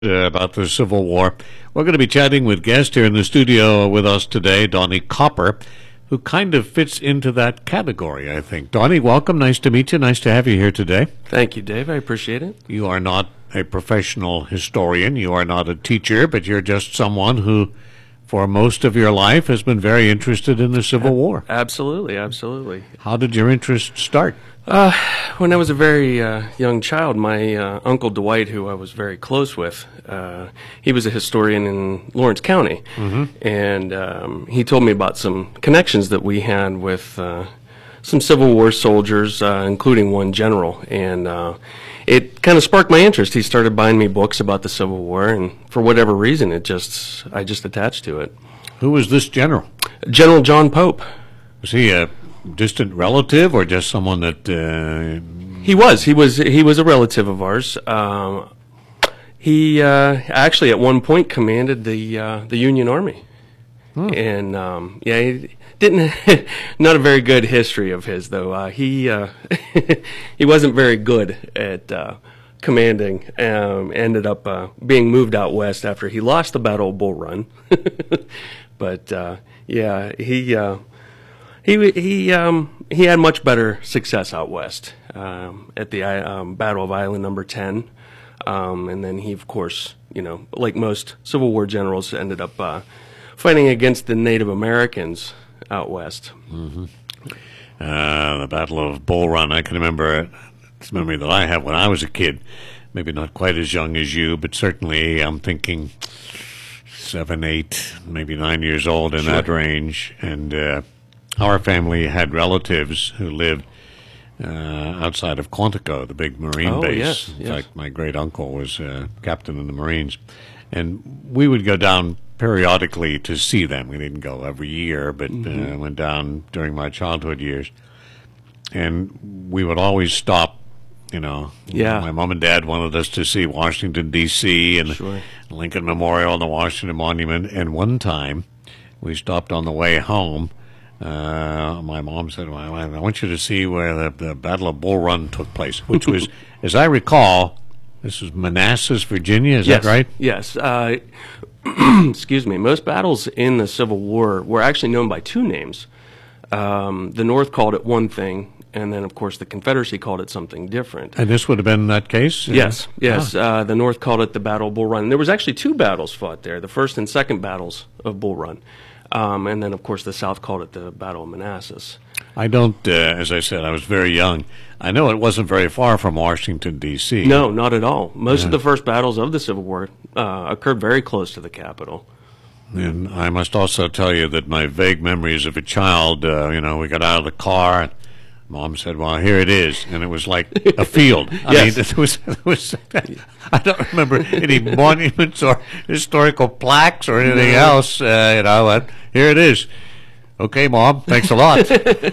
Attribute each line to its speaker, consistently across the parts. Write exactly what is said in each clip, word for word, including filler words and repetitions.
Speaker 1: Uh, about the Civil War. We're going to be chatting with guest here in the studio with us today, Donnie Copper, who kind of fits into that category, I think. Donnie, welcome. Nice to meet you. Nice to have you here today.
Speaker 2: Thank you, Dave. I appreciate it.
Speaker 1: You are not a professional historian. You are not a teacher, but you're just someone who, for most of your life, has been very interested in the Civil War.
Speaker 2: Absolutely, absolutely.
Speaker 1: How did your interest start?
Speaker 2: Uh, when I was a very uh, young child, my uh, Uncle Dwight, who I was very close with, uh, he was a historian in Lawrence County. Mm-hmm. And um, he told me about some connections that we had with uh, some Civil War soldiers, uh, including one general. And uh, it kind of sparked my interest. He started buying me books about the Civil War, and for whatever reason, it just I just attached to it.
Speaker 1: Who was this general?
Speaker 2: General John Pope.
Speaker 1: Was he a distant relative or just someone that uh,
Speaker 2: he was he was he was a relative of ours. Um, he uh, actually at one point commanded the uh, the Union Army. Hmm. And um, yeah, he didn't not a very good history of his though. Uh, he uh, he wasn't very good at uh, commanding. Um, ended up uh, being moved out west after he lost the Battle of Bull Run. But uh, yeah, he. Uh, He he um, he had much better success out west um, at the um, Battle of Island Number Ten, um, and then he, of course, you know, like most Civil War generals, ended up uh, fighting against the Native Americans out west.
Speaker 1: Mm-hmm. Uh, the Battle of Bull Run. I can remember it's a memory that I have when I was a kid. Maybe not quite as young as you, but certainly I'm thinking seven, eight, maybe nine years old in
Speaker 2: Sure.
Speaker 1: that range, and. Uh, Our family had relatives who lived uh, outside of Quantico, the big Marine
Speaker 2: oh,
Speaker 1: base.
Speaker 2: Yes,
Speaker 1: in
Speaker 2: yes.
Speaker 1: fact, my great uncle was uh, captain in the Marines. And we would go down periodically to see them. We didn't go every year, but mm-hmm. uh, went down during my childhood years. And we would always stop, you know.
Speaker 2: Yeah.
Speaker 1: My mom and dad wanted us to see Washington, D C, and
Speaker 2: Sure.
Speaker 1: Lincoln Memorial and the Washington Monument. And one time we stopped on the way home. Uh, my mom said, well, I want you to see where the, the Battle of Bull Run took place, which was, as I recall, this was Manassas, Virginia, is
Speaker 2: yes.
Speaker 1: that right?
Speaker 2: Yes. Uh, excuse me. Most battles in the Civil War were actually known by two names. Um, the North called it one thing, and then, of course, the Confederacy called it something different.
Speaker 1: And this would have been that case?
Speaker 2: Yes, yes.
Speaker 1: Ah.
Speaker 2: Uh, the North called it the Battle of Bull Run. There was actually two battles fought there, the first and second battles of Bull Run. Um, and then, of course, the South called it the Battle of Manassas.
Speaker 1: I don't, uh, as I said, I was very young. I know it wasn't very far from Washington, D C.
Speaker 2: No, not at all. Most
Speaker 1: yeah.
Speaker 2: of the first battles of the Civil War uh, occurred very close to the capital.
Speaker 1: And I must also tell you that my vague memories of a child, uh, you know, we got out of the car, and Mom said, well, here it is. And it was like a field. I
Speaker 2: Yes.
Speaker 1: mean, it was, it was, I don't remember any monuments or historical plaques or anything
Speaker 2: No.
Speaker 1: else. Uh, you know, but here it is. Okay, Mom, thanks a lot.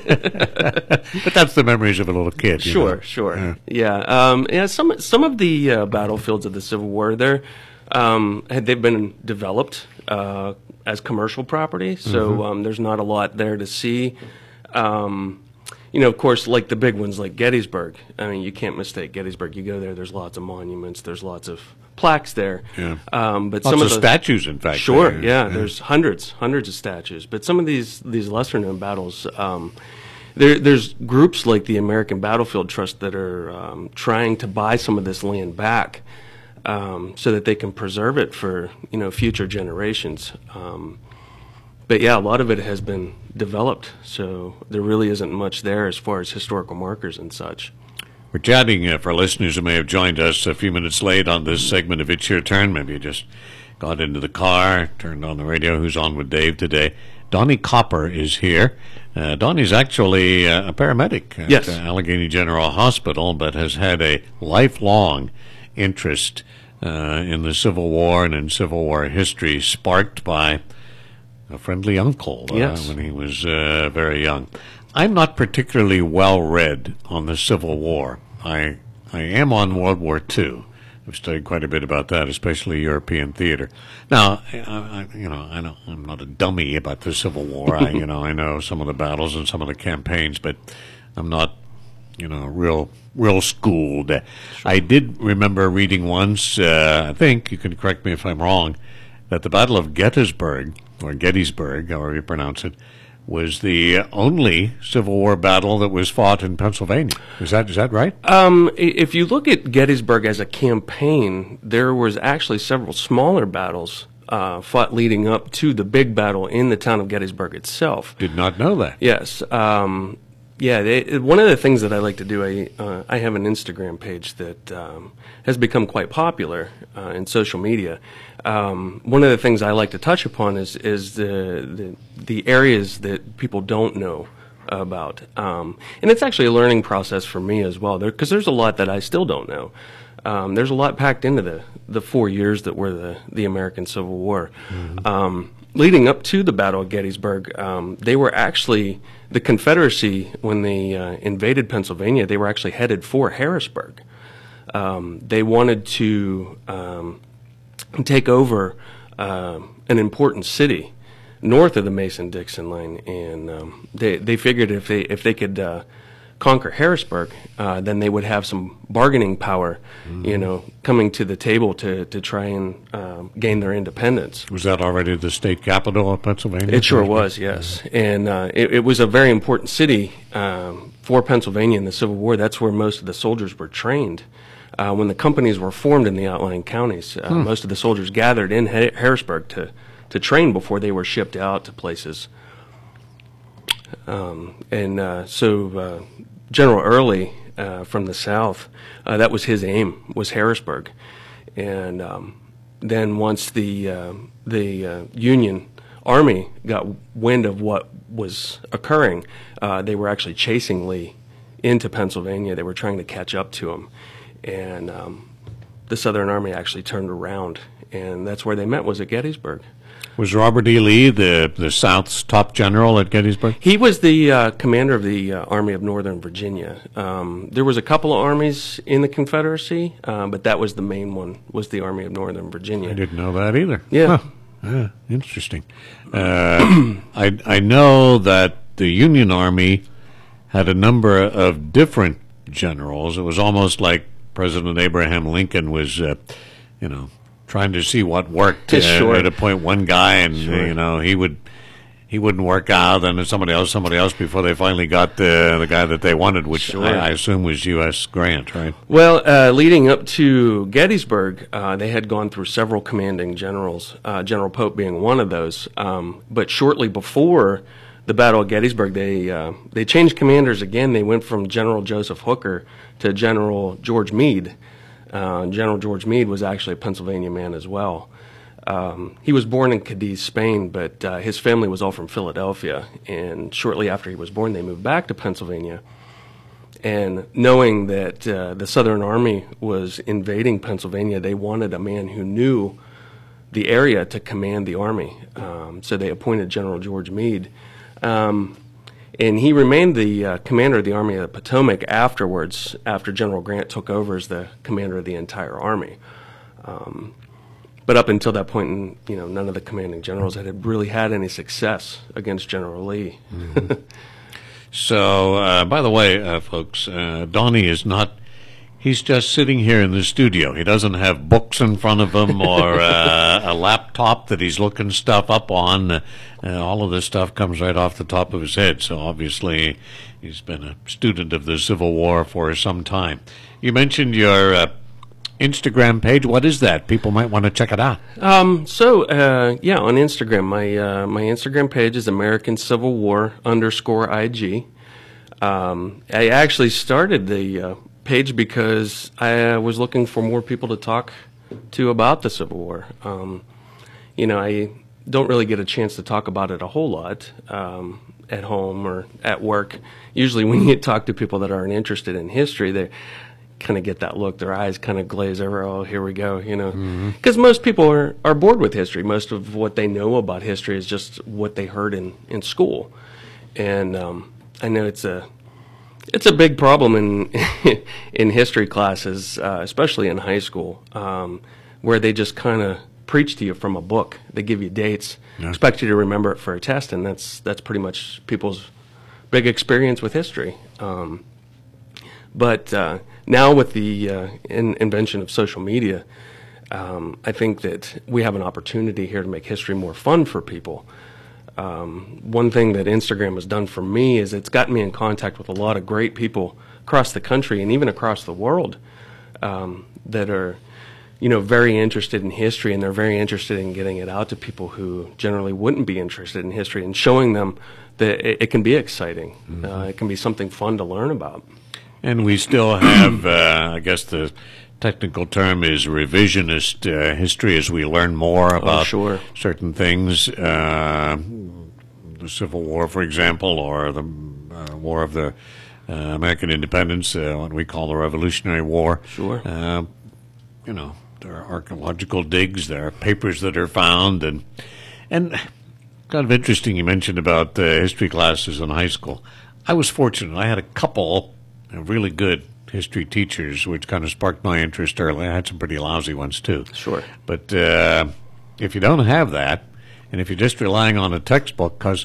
Speaker 1: But that's the memories of a little kid. You
Speaker 2: Sure,
Speaker 1: know?
Speaker 2: sure.
Speaker 1: Yeah.
Speaker 2: Yeah, um, yeah. Some some of the uh, battlefields of the Civil War, they're um, had they've been developed uh, as commercial property, so
Speaker 1: Mm-hmm.
Speaker 2: um, there's not a lot there to see. Um, you know, of course, like the big ones like Gettysburg. I mean, you can't mistake Gettysburg. You go there, there's lots of monuments, there's lots of plaques there.
Speaker 1: Yeah.
Speaker 2: Um, but
Speaker 1: Lots
Speaker 2: some
Speaker 1: of
Speaker 2: of the,
Speaker 1: statues, in fact.
Speaker 2: Sure,
Speaker 1: there.
Speaker 2: yeah, There's hundreds, hundreds of statues. But some of these these lesser known battles, um, there there's groups like the American Battlefield Trust that are um, trying to buy some of this land back, um, so that they can preserve it for you know future generations. Um, but yeah, a lot of it has been developed, so there really isn't much there as far as historical markers and such.
Speaker 1: We're chatting uh, for listeners who may have joined us a few minutes late on this segment of It's Your Turn. Maybe you just got into the car, turned on the radio. Who's on with Dave today? Donnie Copper is here. Uh, Donnie's actually uh, a paramedic at
Speaker 2: Yes.
Speaker 1: uh, Allegheny General Hospital, but has had a lifelong interest uh, in the Civil War and in Civil War history, sparked by a friendly uncle uh,
Speaker 2: Yes.
Speaker 1: when he was uh, very young. I'm not particularly well read on the Civil War. I I am on World War Two. I've studied quite a bit about that, especially European theater. Now, I, I, you know, I know I'm not a dummy about the Civil War. I, you know, I know some of the battles and some of the campaigns, but I'm not you know, real real schooled. I did remember reading once, uh, I think, you can correct me if I'm wrong, that the Battle of Gettysburg, or Gettysburg, however you pronounce it, was the only Civil War battle that was fought in Pennsylvania. Is that is that right?
Speaker 2: Um, i- if you look at Gettysburg as a campaign, there was actually several smaller battles uh, fought leading up to the big battle in the town of Gettysburg itself.
Speaker 1: Did not know that.
Speaker 2: Yes. Um, yeah. They, one of the things that I like to do, I uh, I have an Instagram page that um, has become quite popular uh, in social media. Um, one of the things I like to touch upon is is the the, the areas that people don't know about, um, and it's actually a learning process for me as well. Because there, there's a lot that I still don't know. Um, there's a lot packed into the, the four years that were the, the American Civil War. Mm-hmm. Um, leading up to the Battle of Gettysburg, um, they were actually, the Confederacy, when they uh, invaded Pennsylvania, they were actually headed for Harrisburg. Um, they wanted to um, take over uh, an important city north of the Mason-Dixon line, and um, they, they figured if they, if they could uh, conquer Harrisburg, uh, then they would have some bargaining power, mm-hmm. you know, coming to the table to, to try and uh, gain their independence.
Speaker 1: Was that already the state capital of Pennsylvania?
Speaker 2: It sure was, yes. And uh, it, it was a very important city um, for Pennsylvania in the Civil War. That's where most of the soldiers were trained. Uh, when the companies were formed in the outlying counties, uh, hmm. most of the soldiers gathered in ha- Harrisburg to, to train before they were shipped out to places. Um, and uh, so uh, General Early uh, from the South, uh, that was his aim, was Harrisburg. And um, then once the uh, the uh, Union Army got wind of what was occurring, uh, they were actually chasing Lee into Pennsylvania. They were trying to catch up to him. And um, the Southern Army actually turned around, and that's where they met, was at Gettysburg.
Speaker 1: Was Robert E. Lee the, the South's top general at Gettysburg?
Speaker 2: He was the uh, commander of the uh, Army of Northern Virginia. Um, there was a couple of armies in the Confederacy, uh, but that was the main one, was the Army of Northern Virginia.
Speaker 1: I didn't know that either.
Speaker 2: Yeah.
Speaker 1: Huh. Ah, interesting. Uh, I, I know that the Union Army had a number of different generals. It was almost like President Abraham Lincoln was, uh, you know, trying to see what worked. Uh,
Speaker 2: sure.
Speaker 1: To appoint one guy, and
Speaker 2: Sure.
Speaker 1: uh, you know he would he wouldn't work out, and then somebody else, somebody else, before they finally got the the guy that they wanted, which
Speaker 2: Sure.
Speaker 1: I, I assume was U S Grant, right?
Speaker 2: Well, uh, leading up to Gettysburg, uh, they had gone through several commanding generals, uh, General Pope being one of those. Um, but shortly before the Battle of Gettysburg, they uh, they changed commanders again. They went from General Joseph Hooker to General George Meade. Uh, General George Meade was actually a Pennsylvania man as well. Um, he was born in Cadiz, Spain, but uh, his family was all from Philadelphia. And shortly after he was born, they moved back to Pennsylvania. And knowing that uh, the Southern Army was invading Pennsylvania, they wanted a man who knew the area to command the army. Um, so they appointed General George Meade. Um, And he remained the uh, commander of the Army of the Potomac afterwards, after General Grant took over as the commander of the entire army. Um, but up until that point, in, you know, none of the commanding generals had really had any success against General Lee.
Speaker 1: Mm-hmm. So, uh, by the way, uh, folks, uh, Donnie is not. He's just sitting here in the studio. He doesn't have books in front of him or uh, a laptop that he's looking stuff up on. Uh, all of this stuff comes right off the top of his head. So obviously he's been a student of the Civil War for some time. You mentioned your uh, Instagram page. What is that? People might want to check it out.
Speaker 2: Um, so, uh, yeah, on Instagram, my uh, my Instagram page is American Civil War underscore I G. Um, I actually started the uh, page because I uh, was looking for more people to talk to about the Civil War. Um, you know, I don't really get a chance to talk about it a whole lot um, at home or at work. Usually when you talk to people that aren't interested in history, they kind of get that look. Their eyes kind of glaze over, oh, here we go, you know. Because mm-hmm. most people are, are bored with history. Most of what they know about history is just what they heard in, in school. And um, I know it's a it's a big problem in in history classes, uh, especially in high school, um, where they just kind of preach to you from a book. They give you dates, yeah. expect you to remember it for a test, and that's that's pretty much people's big experience with history. Um, But uh, now with the uh, in, invention of social media, um, I think that we have an opportunity here to make history more fun for people. Um, one thing that Instagram has done for me is it's gotten me in contact with a lot of great people across the country and even across the world um, that are, you know, very interested in history, and they're very interested in getting it out to people who generally wouldn't be interested in history, and showing them that it, it can be exciting. Mm-hmm. Uh, it can be something fun to learn about.
Speaker 1: And we still have, uh, I guess the technical term is revisionist uh, history, as we learn more about
Speaker 2: oh, sure.
Speaker 1: certain things. Uh, the Civil War, for example, or the uh, War of the uh, American Independence, uh, what we call the Revolutionary War.
Speaker 2: Sure.
Speaker 1: Uh, you know, there are archaeological digs, there are papers that are found, and and kind of interesting you mentioned about uh, history classes in high school. I was fortunate. I had a couple of really good history teachers, which kind of sparked my interest early. I had some pretty lousy ones, too.
Speaker 2: Sure.
Speaker 1: But uh, if you don't have that, and if you're just relying on a textbook, because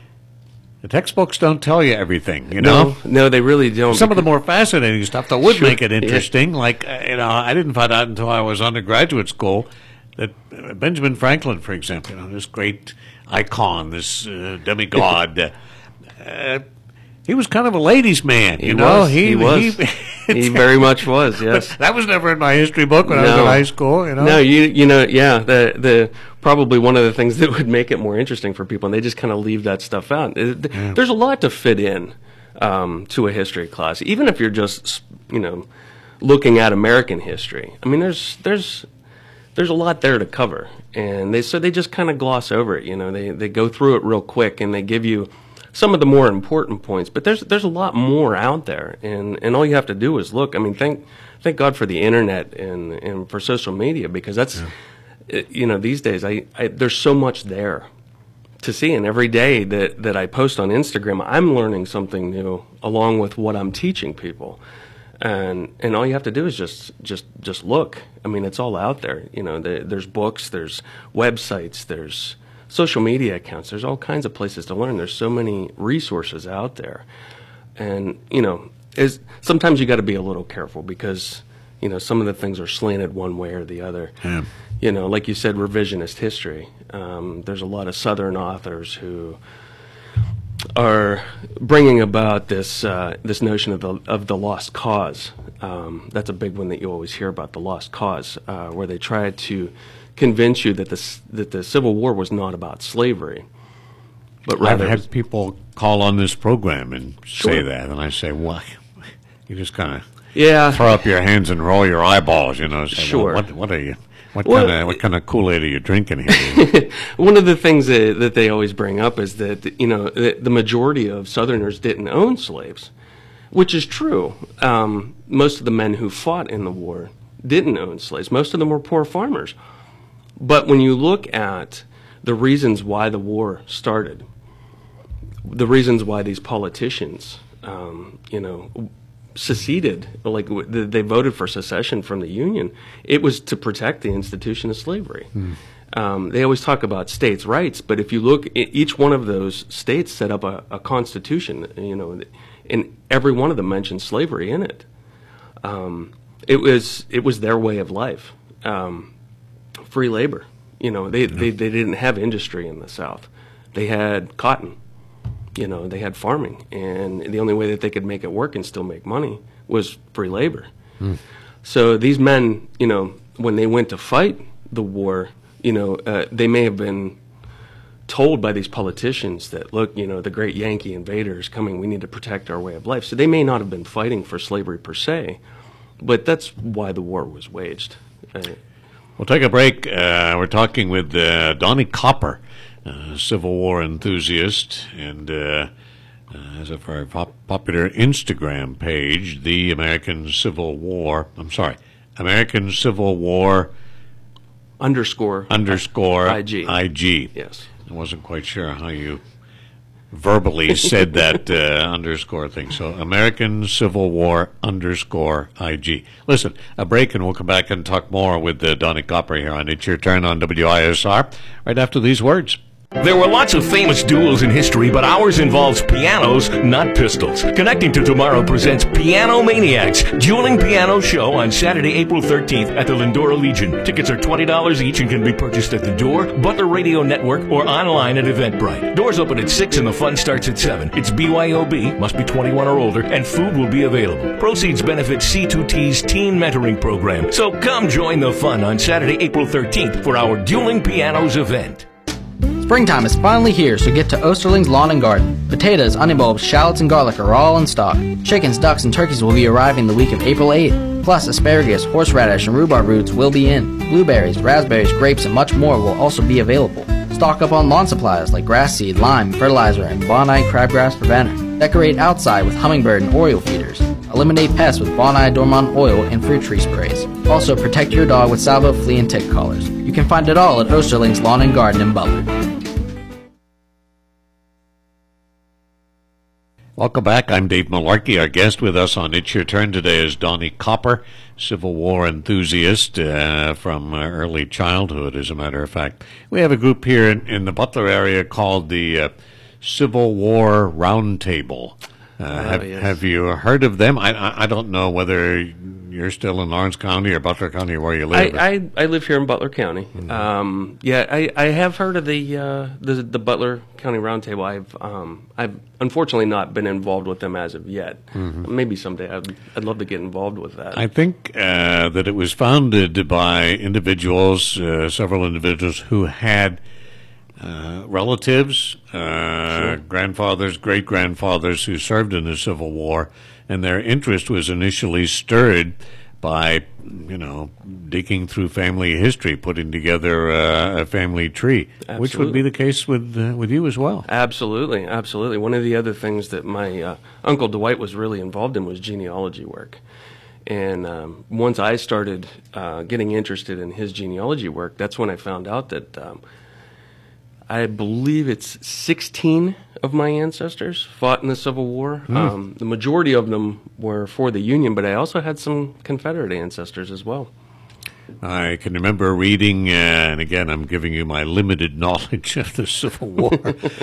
Speaker 1: the textbooks don't tell you everything, you know?
Speaker 2: No, no, they really don't.
Speaker 1: Some of the more fascinating stuff that would
Speaker 2: Sure.
Speaker 1: make it interesting, yeah. like, uh, you know, I didn't find out until I was undergraduate school that uh, Benjamin Franklin, for example, you know, this great icon, this uh, demigod, uh, uh, he was kind of a ladies' man, you
Speaker 2: he
Speaker 1: know.
Speaker 2: Was. He, he was. He, he very much was. Yes.
Speaker 1: But that was never in my history book when no. I was in high school. You know.
Speaker 2: No, you you know, yeah. The the probably one of the things that would make it more interesting for people, and they just kind of leave that stuff out. Yeah. There's a lot to fit in um, to a history class, even if you're just you know looking at American history. I mean, there's there's there's a lot there to cover, and they so they just kind of gloss over it. You know, they they go through it real quick, and they give you some of the more important points, but there's there's a lot more out there, and, and all you have to do is look. I mean, thank thank God for the internet and, and for social media, because that's, yeah. you know, these days I, I there's so much there to see, and every day that, that I post on Instagram, I'm learning something new along with what I'm teaching people, and and all you have to do is just just just look. I mean, it's all out there. You know, the, there's books, there's websites, there's social media accounts. There's all kinds of places to learn. There's so many resources out there. And, you know, is sometimes you got to be a little careful, because, you know, some of the things are slanted one way or the other.
Speaker 1: Yeah.
Speaker 2: You know, like you said, revisionist history. Um, there's a lot of Southern authors who are bringing about this uh, this notion of the of the lost cause. Um, that's a big one that you always hear about, the lost cause, uh, where they try to convince you that the that the Civil War was not about slavery, but rather
Speaker 1: I've had people call on this program and
Speaker 2: Sure.
Speaker 1: say that, and I say, "Why?" You just kind of
Speaker 2: yeah
Speaker 1: throw up your hands and roll your eyeballs, you know. Say,
Speaker 2: Sure.
Speaker 1: Well, what what are you? What
Speaker 2: Well,
Speaker 1: kind of what kind of Kool-Aid are you drinking here?
Speaker 2: One of the things that, that they always bring up is that, you know, the, the majority of Southerners didn't own slaves, which is true. Um, most of the men who fought in the war didn't own slaves. Most of them were poor farmers. But when you look at the reasons why the war started, the reasons why these politicians, um, you know, seceded, like they voted for secession from the Union, it was to protect the institution of slavery. Mm. Um, they always talk about states' rights, but if you look, each one of those states set up a, a constitution, you know, and every one of them mentioned slavery in it. Um, it was it was their way of life. Um, Free labor. You know, they, they, they didn't have industry in the South. They had cotton. You know, they had farming. And the only way that they could make it work and still make money was free labor. Mm. So these men, you know, when they went to fight the war, you know, uh, they may have been told by these politicians that, look, you know, the great Yankee invader is coming. We need to protect our way of life. So they may not have been fighting for slavery per se, but that's why the war was waged. Uh,
Speaker 1: We'll take a break. Uh, we're talking with uh, Donnie Copper, uh, Civil War enthusiast, and uh, uh, has a very pop- popular Instagram page, The American Civil War. I'm sorry, American Civil War
Speaker 2: underscore
Speaker 1: underscore
Speaker 2: I G.
Speaker 1: I G.
Speaker 2: Yes.
Speaker 1: I wasn't quite sure how you verbally said that uh, underscore thing. So American Civil War underscore I G. Listen, a break, and we'll come back and talk more with uh, Donnie Copper here on It's Your Turn on W I S R right after these words.
Speaker 3: There were lots of famous duels in history, but ours involves pianos, not pistols. Connecting to Tomorrow presents Piano Maniacs, Dueling Piano Show on Saturday, April thirteenth at the Lindora Legion. Tickets are twenty dollars each and can be purchased at the door, Butler Radio Network, or online at Eventbrite. Doors open at six and the fun starts at seven. It's B Y O B, must be twenty-one or older, and food will be available. Proceeds benefit C two T's teen mentoring program. So come join the fun on Saturday, April thirteenth for our Dueling Pianos event.
Speaker 4: Springtime is finally here, so get to Osterling's Lawn and Garden. Potatoes, onion bulbs, shallots, and garlic are all in stock. Chickens, ducks, and turkeys will be arriving the week of April eighth. Plus, asparagus, horseradish, and rhubarb roots will be in. Blueberries, raspberries, grapes, and much more will also be available. Stock up on lawn supplies like grass seed, lime, fertilizer, and Bonide crabgrass preventer. Decorate outside with hummingbird and oriole feeders. Eliminate pests with Bonide Dormant oil and fruit tree sprays. Also, protect your dog with Salvo flea and tick collars. You can find it all at Osterling's Lawn and Garden in Butler.
Speaker 1: Welcome back. I'm Dave Malarkey. Our guest with us on It's Your Turn today is Donnie Copper, Civil War enthusiast uh, from uh, early childhood, as a matter of fact. We have a group here in, in the Butler area called the uh, Civil War Roundtable. Uh,
Speaker 2: uh,
Speaker 1: have,
Speaker 2: yes.
Speaker 1: have you heard of them? I, I, I don't know whether you're still in Lawrence County or Butler County or where you live.
Speaker 2: I, I, I live here in Butler County.
Speaker 1: Mm-hmm.
Speaker 2: Um, yeah, I, I have heard of the, uh, the the Butler County Roundtable. I've um, I've unfortunately not been involved with them as of yet. Mm-hmm. Maybe someday I'd I'd love to get involved with that.
Speaker 1: I think uh, that it was founded by individuals, uh, several individuals who had uh, relatives, uh, sure. grandfathers, great grandfathers who served in the Civil War. And their interest was initially stirred by, you know, digging through family history, putting together uh, a family tree, absolutely. Which would be the case with uh, with you as well.
Speaker 2: Absolutely, absolutely. One of the other things that my uh, Uncle Dwight was really involved in was genealogy work. And um, once I started uh, getting interested in his genealogy work, that's when I found out that um, I believe it's sixteen of my ancestors fought in the Civil War. Mm. Um, the majority of them were for the Union, but I also had some Confederate ancestors as well.
Speaker 1: I can remember reading, uh, and again, I'm giving you my limited knowledge of the Civil War.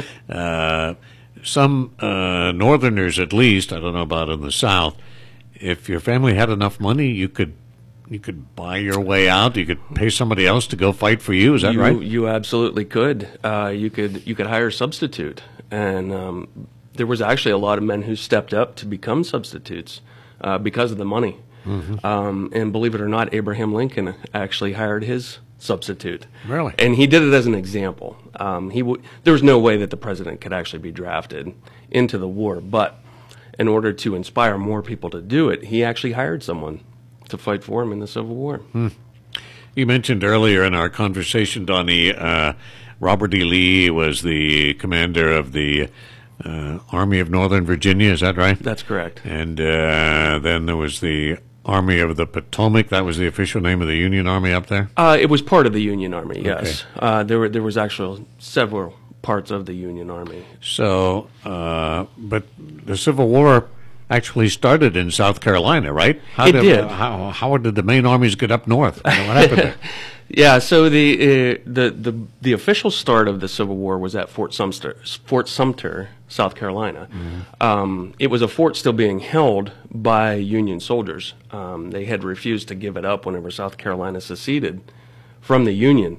Speaker 1: uh, some uh, Northerners, at least, I don't know about in the South, if your family had enough money, you could you could buy your way out. You could pay somebody else to go fight for you. Is that
Speaker 2: you,
Speaker 1: right?
Speaker 2: You absolutely could. Uh, you could you could hire a substitute. And um, there was actually a lot of men who stepped up to become substitutes uh, because of the money. Mm-hmm. Um, and believe it or not, Abraham Lincoln actually hired his substitute.
Speaker 1: Really?
Speaker 2: And he did it as an example. Um, he w- there was no way that the president could actually be drafted into the war. But in order to inspire more people to do it, he actually hired someone to fight for him in the Civil War.
Speaker 1: Hmm. You mentioned earlier in our conversation, Donnie, uh, Robert E. Lee was the commander of the uh, Army of Northern Virginia. Is that right?
Speaker 2: That's correct.
Speaker 1: And uh, then there was the Army of the Potomac. That was the official name of the Union Army up there?
Speaker 2: Uh, it was part of the Union Army, yes.
Speaker 1: Okay.
Speaker 2: Uh, there were there was actually several parts of the Union Army.
Speaker 1: So, uh, but the Civil War actually started in South Carolina, right? How
Speaker 2: it
Speaker 1: did,
Speaker 2: did.
Speaker 1: Uh, how, how did the main armies get up north? What happened there?
Speaker 2: Yeah, so the, uh, the the the official start of the Civil War was at Fort Sumter, Fort Sumter, South Carolina. Mm-hmm. Um, it was a fort still being held by Union soldiers. Um, they had refused to give it up whenever South Carolina seceded from the Union,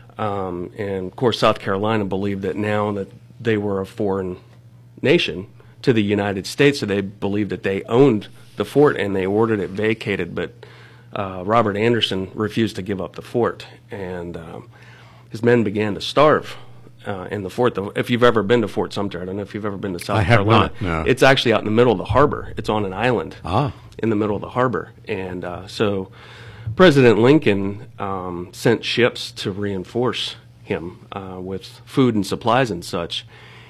Speaker 2: um, and of course South Carolina believed that now that they were a foreign nation to the United States, so they believed that they owned the fort and they ordered it vacated, but Uh, Robert Anderson refused to give up the fort, and um, his men began to starve uh, in the fort. The, if you've ever been to Fort Sumter, I don't know if you've ever been to South
Speaker 1: I have
Speaker 2: Carolina.
Speaker 1: not, no.
Speaker 2: It's actually out in the middle of the harbor. It's on an island
Speaker 1: Ah.
Speaker 2: in the middle of the harbor. And uh, so President Lincoln um, sent ships to reinforce him uh, with food and supplies and such,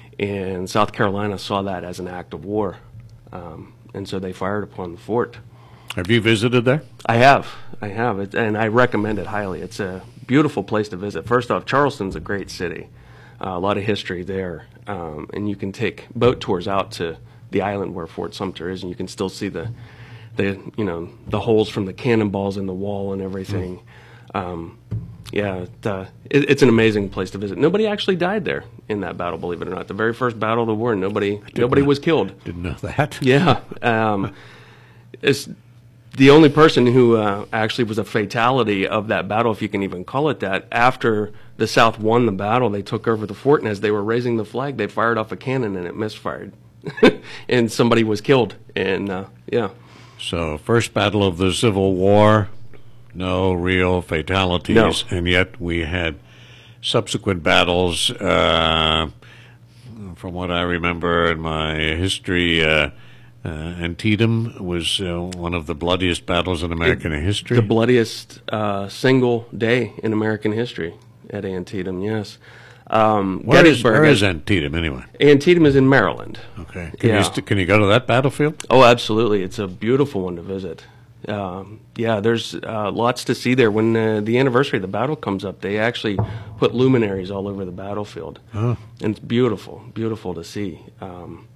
Speaker 2: and South Carolina saw that as an act of war, um, and so they fired upon the fort.
Speaker 1: Have you visited there?
Speaker 2: I have. I have. It, and I recommend it highly. It's a beautiful place to visit. First off, Charleston's a great city. Uh, a lot of history there. Um, and you can take boat tours out to the island where Fort Sumter is, and you can still see the, the you know, the holes from the cannonballs in the wall and everything. Mm. Um, yeah, it, uh, it, it's an amazing place to visit. Nobody actually died there in that battle, believe it or not. The very first battle of the war, nobody nobody
Speaker 1: not,
Speaker 2: was killed.
Speaker 1: Didn't know that.
Speaker 2: Yeah, um, it's the only person who uh, actually was a fatality of that battle, if you can even call it that. After the South won the battle, they took over the fort, and as they were raising the flag, they fired off a cannon, and it misfired, and somebody was killed. And uh, yeah,
Speaker 1: So, first battle of the Civil War, no real fatalities,
Speaker 2: No.
Speaker 1: and yet we had subsequent battles. Uh, from what I remember in my history, uh, uh, Antietam was uh, one of the bloodiest battles in American history.
Speaker 2: the bloodiest uh, single day in American history at Antietam. Yes, um,
Speaker 1: Where is,
Speaker 2: Gettysburg.
Speaker 1: where is Antietam anyway?
Speaker 2: Antietam is in Maryland.
Speaker 1: Okay, can,
Speaker 2: Yeah.
Speaker 1: you st- can you go to that battlefield?
Speaker 2: Oh, absolutely. It's a beautiful one to visit. Um, yeah, there's uh, lots to see there. When uh, the anniversary of the battle comes up, they actually put luminaries all over the battlefield.
Speaker 1: Oh.
Speaker 2: And it's beautiful, beautiful to see. Um,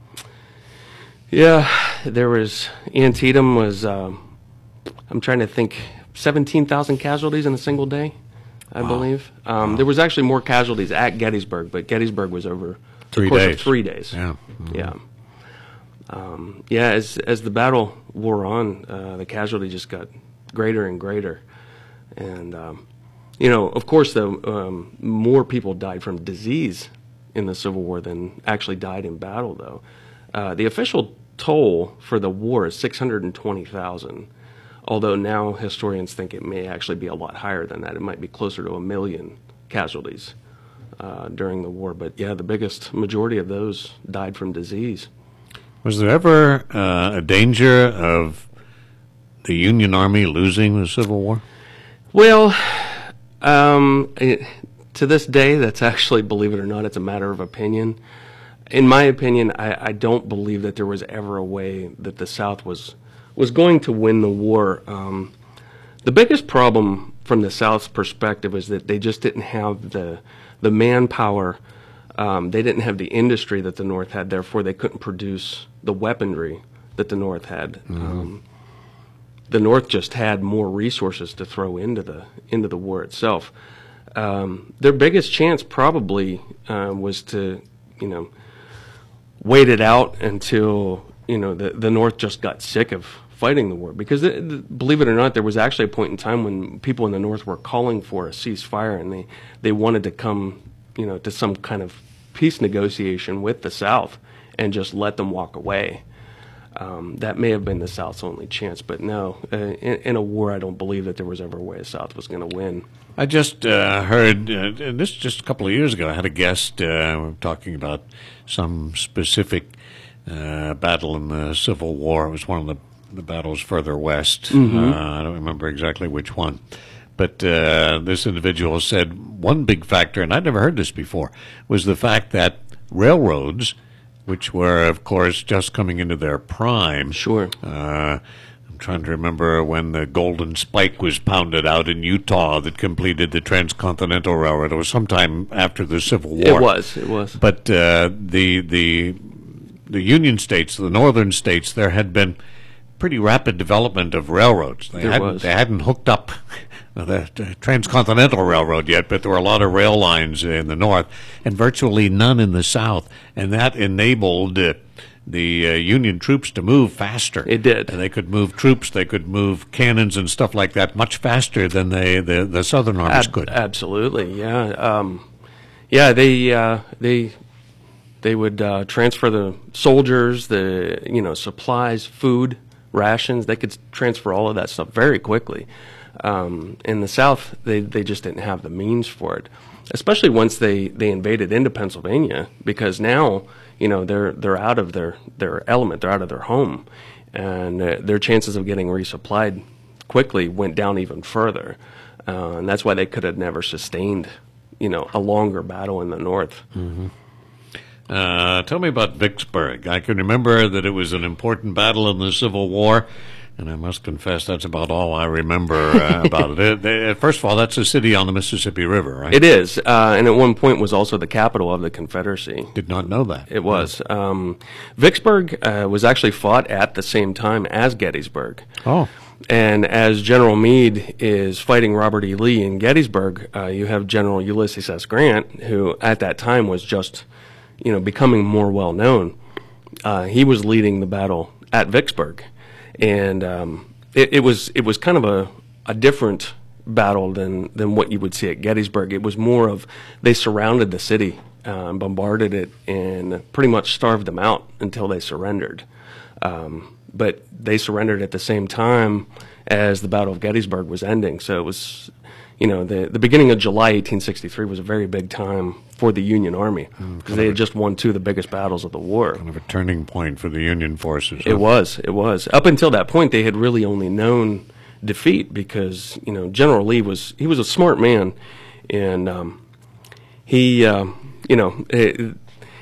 Speaker 2: yeah, there was, Antietam was, um, I'm trying to think, seventeen thousand casualties in a single day, I believe. Um, There was actually more casualties at Gettysburg, but Gettysburg was over
Speaker 1: Three
Speaker 2: the course
Speaker 1: days.
Speaker 2: of three days.
Speaker 1: Yeah.
Speaker 2: Yeah. Um, yeah, as as the battle wore on, uh, the casualty just got greater and greater, and um, you know, of course, though, um, more people died from disease in the Civil War than actually died in battle. Though uh, the official toll for the war is six hundred and twenty thousand, although now historians think it may actually be a lot higher than that. It might be closer to a million casualties uh, during the war. But yeah, the biggest majority of those died from disease.
Speaker 1: Was there ever uh, a danger of the Union Army losing the Civil War?
Speaker 2: Well, um, it, to this day, that's actually, believe it or not, it's a matter of opinion. In my opinion, I, I don't believe that there was ever a way that the South was was going to win the war. Um, the biggest problem from the South's perspective is that they just didn't have the the manpower. Um, they didn't have the industry that the North had. Therefore, they couldn't produce the weaponry that the North had. Mm-hmm. Um, the North just had more resources to throw into the into the war itself. Um, their biggest chance probably uh, was to, you know, wait it out until, you know, the the North just got sick of fighting the war. Because the, the, believe it or not, there was actually a point in time when people in the North were calling for a ceasefire, and they they wanted to come, you know, to some kind of peace negotiation with the South and just let them walk away. Um, that may have been the South's only chance, but no, uh, in, in a war, I don't believe that there was ever a way the South was going to win.
Speaker 1: I just uh, heard, uh, and this just a couple of years ago, I had a guest uh, talking about some specific uh, battle in the Civil War. It was one of the, the battles further west. Mm-hmm. uh, I don't remember exactly which one. But uh, this individual said one big factor, and I'd never heard this before, was the fact that railroads, which were, of course, just coming into their prime.
Speaker 2: Sure.
Speaker 1: Uh, I'm trying to remember when the Golden Spike was pounded out in Utah that completed the Transcontinental Railroad. It was sometime after the Civil War.
Speaker 2: It was, it was.
Speaker 1: But uh, the the the Union states, the northern states, there had been pretty rapid development of railroads. They
Speaker 2: There
Speaker 1: hadn't
Speaker 2: was.
Speaker 1: they hadn't hooked up the, the Transcontinental Railroad yet, but there were a lot of rail lines in the north and virtually none in the south, and that enabled uh, the uh, Union troops to move faster.
Speaker 2: It did.
Speaker 1: And they could move troops, they could move cannons and stuff like that much faster than they the, the southern armies
Speaker 2: Ab-
Speaker 1: could.
Speaker 2: Absolutely, yeah. Um, yeah, they uh, they they would uh, transfer the soldiers, the you know supplies, food, rations. They could transfer all of that stuff very quickly. Um, in the South, they, they just didn't have the means for it, especially once they, they invaded into Pennsylvania, because now, you know, they're they're out of their, their element, they're out of their home, and uh, their chances of getting resupplied quickly went down even further, uh, and that's why they could have never sustained, you know, a longer battle in the North.
Speaker 1: Mm-hmm. Uh, tell me about Vicksburg. I can remember that it was an important battle in the Civil War. And I must confess, that's about all I remember uh, about it. it. First of all, that's a city on the Mississippi River, right?
Speaker 2: It is, uh, and at one point was also the capital of the Confederacy.
Speaker 1: Did not know that.
Speaker 2: It was. Um, Vicksburg uh, was actually fought at the same time as Gettysburg.
Speaker 1: Oh.
Speaker 2: And as General Meade is fighting Robert E. Lee in Gettysburg, uh, you have General Ulysses S. Grant, who at that time was just, you know, becoming more well known. Uh, he was leading the battle at Vicksburg, and um, it, it was it was kind of a, a different battle than than what you would see at Gettysburg. It was more of they surrounded the city, uh, bombarded it, and pretty much starved them out until they surrendered. Um, but they surrendered at the same time as the Battle of Gettysburg was ending. So it was, you know, the the beginning of July eighteen sixty-three was a very big time for the Union Army because mm, they had just won two of the biggest battles of the war.
Speaker 1: Kind of a turning point for the Union forces.
Speaker 2: It huh? was. It was. Up until that point, they had really only known defeat because, you know, General Lee was, he was a smart man, and um, he, um, you know, it,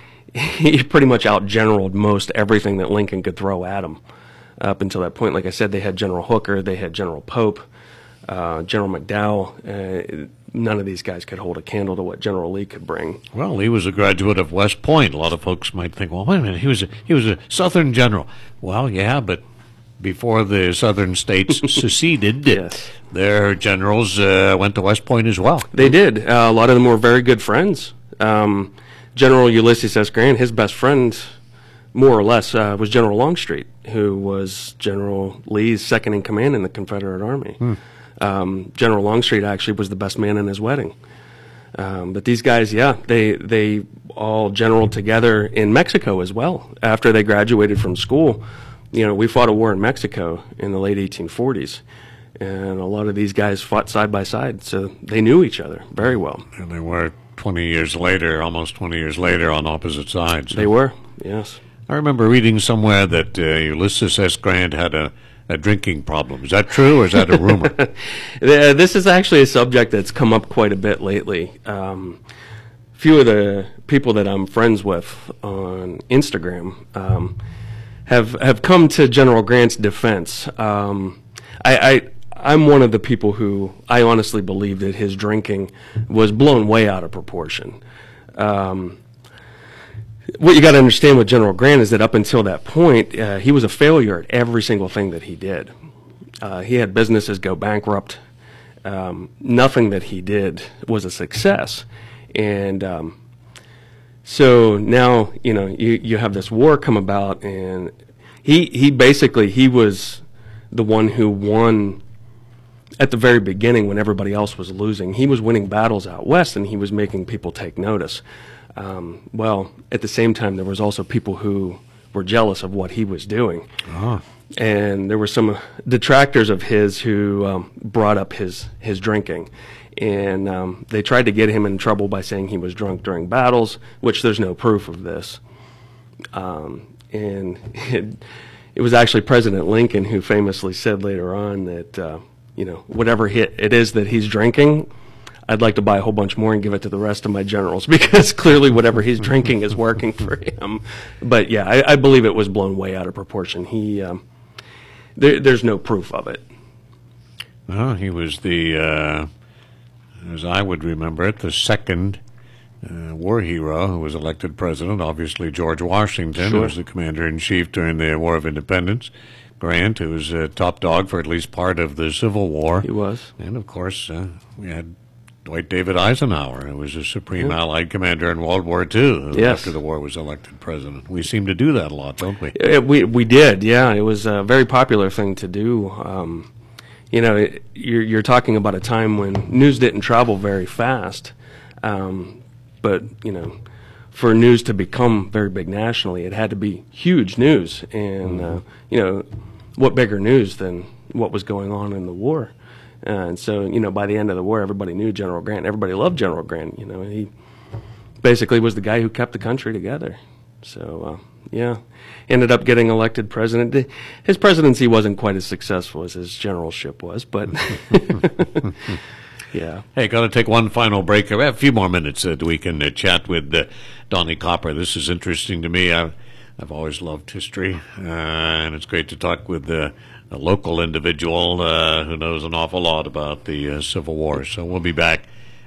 Speaker 2: he pretty much out-generaled most everything that Lincoln could throw at him. Up until that point, like I said, they had General Hooker, they had General Pope, uh, General McDowell. Uh, none of these guys could hold a candle to what General Lee could bring.
Speaker 1: Well, Lee was a graduate of West Point. A lot of folks might think, well, wait a minute, he was a, he was a Southern general. Well, yeah, but before the Southern states seceded,
Speaker 2: yes.
Speaker 1: their generals uh, went to West Point as well.
Speaker 2: They did. Uh, a lot of them were very good friends. Um, General Ulysses S. Grant, his best friend, more or less, uh, was General Longstreet, who was General Lee's second in command in the Confederate Army. Hmm. Um, General Longstreet actually was the best man in his wedding. Um, but these guys, yeah, they they all generaled together in Mexico as well. After they graduated from school, you know, we fought a war in Mexico in the late eighteen forties, and a lot of these guys fought side by side, so they knew each other very well.
Speaker 1: And they were twenty years later, almost twenty years later, on opposite sides.
Speaker 2: They were, yes.
Speaker 1: I remember reading somewhere that uh, Ulysses S. Grant had a, a drinking problem. Is that true, or is that a rumor?
Speaker 2: This is actually a subject that's come up quite a bit lately. Um, few of the people that I'm friends with on Instagram um, have have come to General Grant's defense. Um, I, I I'm one of the people who I honestly believe that his drinking was blown way out of proportion. Um, What you got to understand with General Grant is that up until that point, uh, he was a failure at every single thing that he did. Uh, he had businesses go bankrupt. Um, nothing that he did was a success. And um, so now, you know, you, you have this war come about, and he, he basically, he was the one who won at the very beginning when everybody else was losing. He was winning battles out west, and he was making people take notice. Um, well, at the same time, there was also people who were jealous of what he was doing.
Speaker 1: Uh-huh.
Speaker 2: And there were some detractors of his who um, brought up his, his drinking. And um, they tried to get him in trouble by saying he was drunk during battles, which there's no proof of this. Um, and it, it was actually President Lincoln who famously said later on that, uh, you know, whatever hit it is that he's drinking, I'd like to buy a whole bunch more and give it to the rest of my generals, because clearly whatever he's drinking is working for him. But yeah, I, I believe it was blown way out of proportion. He, um, there, there's no proof of it.
Speaker 1: Well, he was the, uh, as I would remember it, the second uh, war hero who was elected president. Obviously, George Washington,
Speaker 2: Sure.
Speaker 1: who was the commander-in-chief during the War of Independence. Grant, who was a top dog for at least part of the Civil War.
Speaker 2: He was.
Speaker 1: And, of course, uh, we had Dwight David Eisenhower, who was a Supreme
Speaker 2: Yeah.
Speaker 1: Allied commander in World War Two, who
Speaker 2: Yes.
Speaker 1: after the war was elected president. We seem to do that a lot, don't we?
Speaker 2: It, we we did, yeah. It was a very popular thing to do. Um, you know, it, you're you're talking about a time when news didn't travel very fast, um, but you know, for news to become very big nationally, it had to be huge news, and uh, you know, what bigger news than what was going on in the war? And so, you know, by the end of the war, everybody knew General Grant. Everybody loved General Grant. You know, he basically was the guy who kept the country together. So, uh, yeah, ended up getting elected president. His presidency wasn't quite as successful as his generalship was, but yeah.
Speaker 1: Hey, got to take one final break. We have a few more minutes that we can uh, chat with uh, Donnie Copper. This is interesting to me. I've, I've always loved history, uh, and it's great to talk with uh, a local individual uh, who knows an awful lot about the uh, Civil War. So we'll be back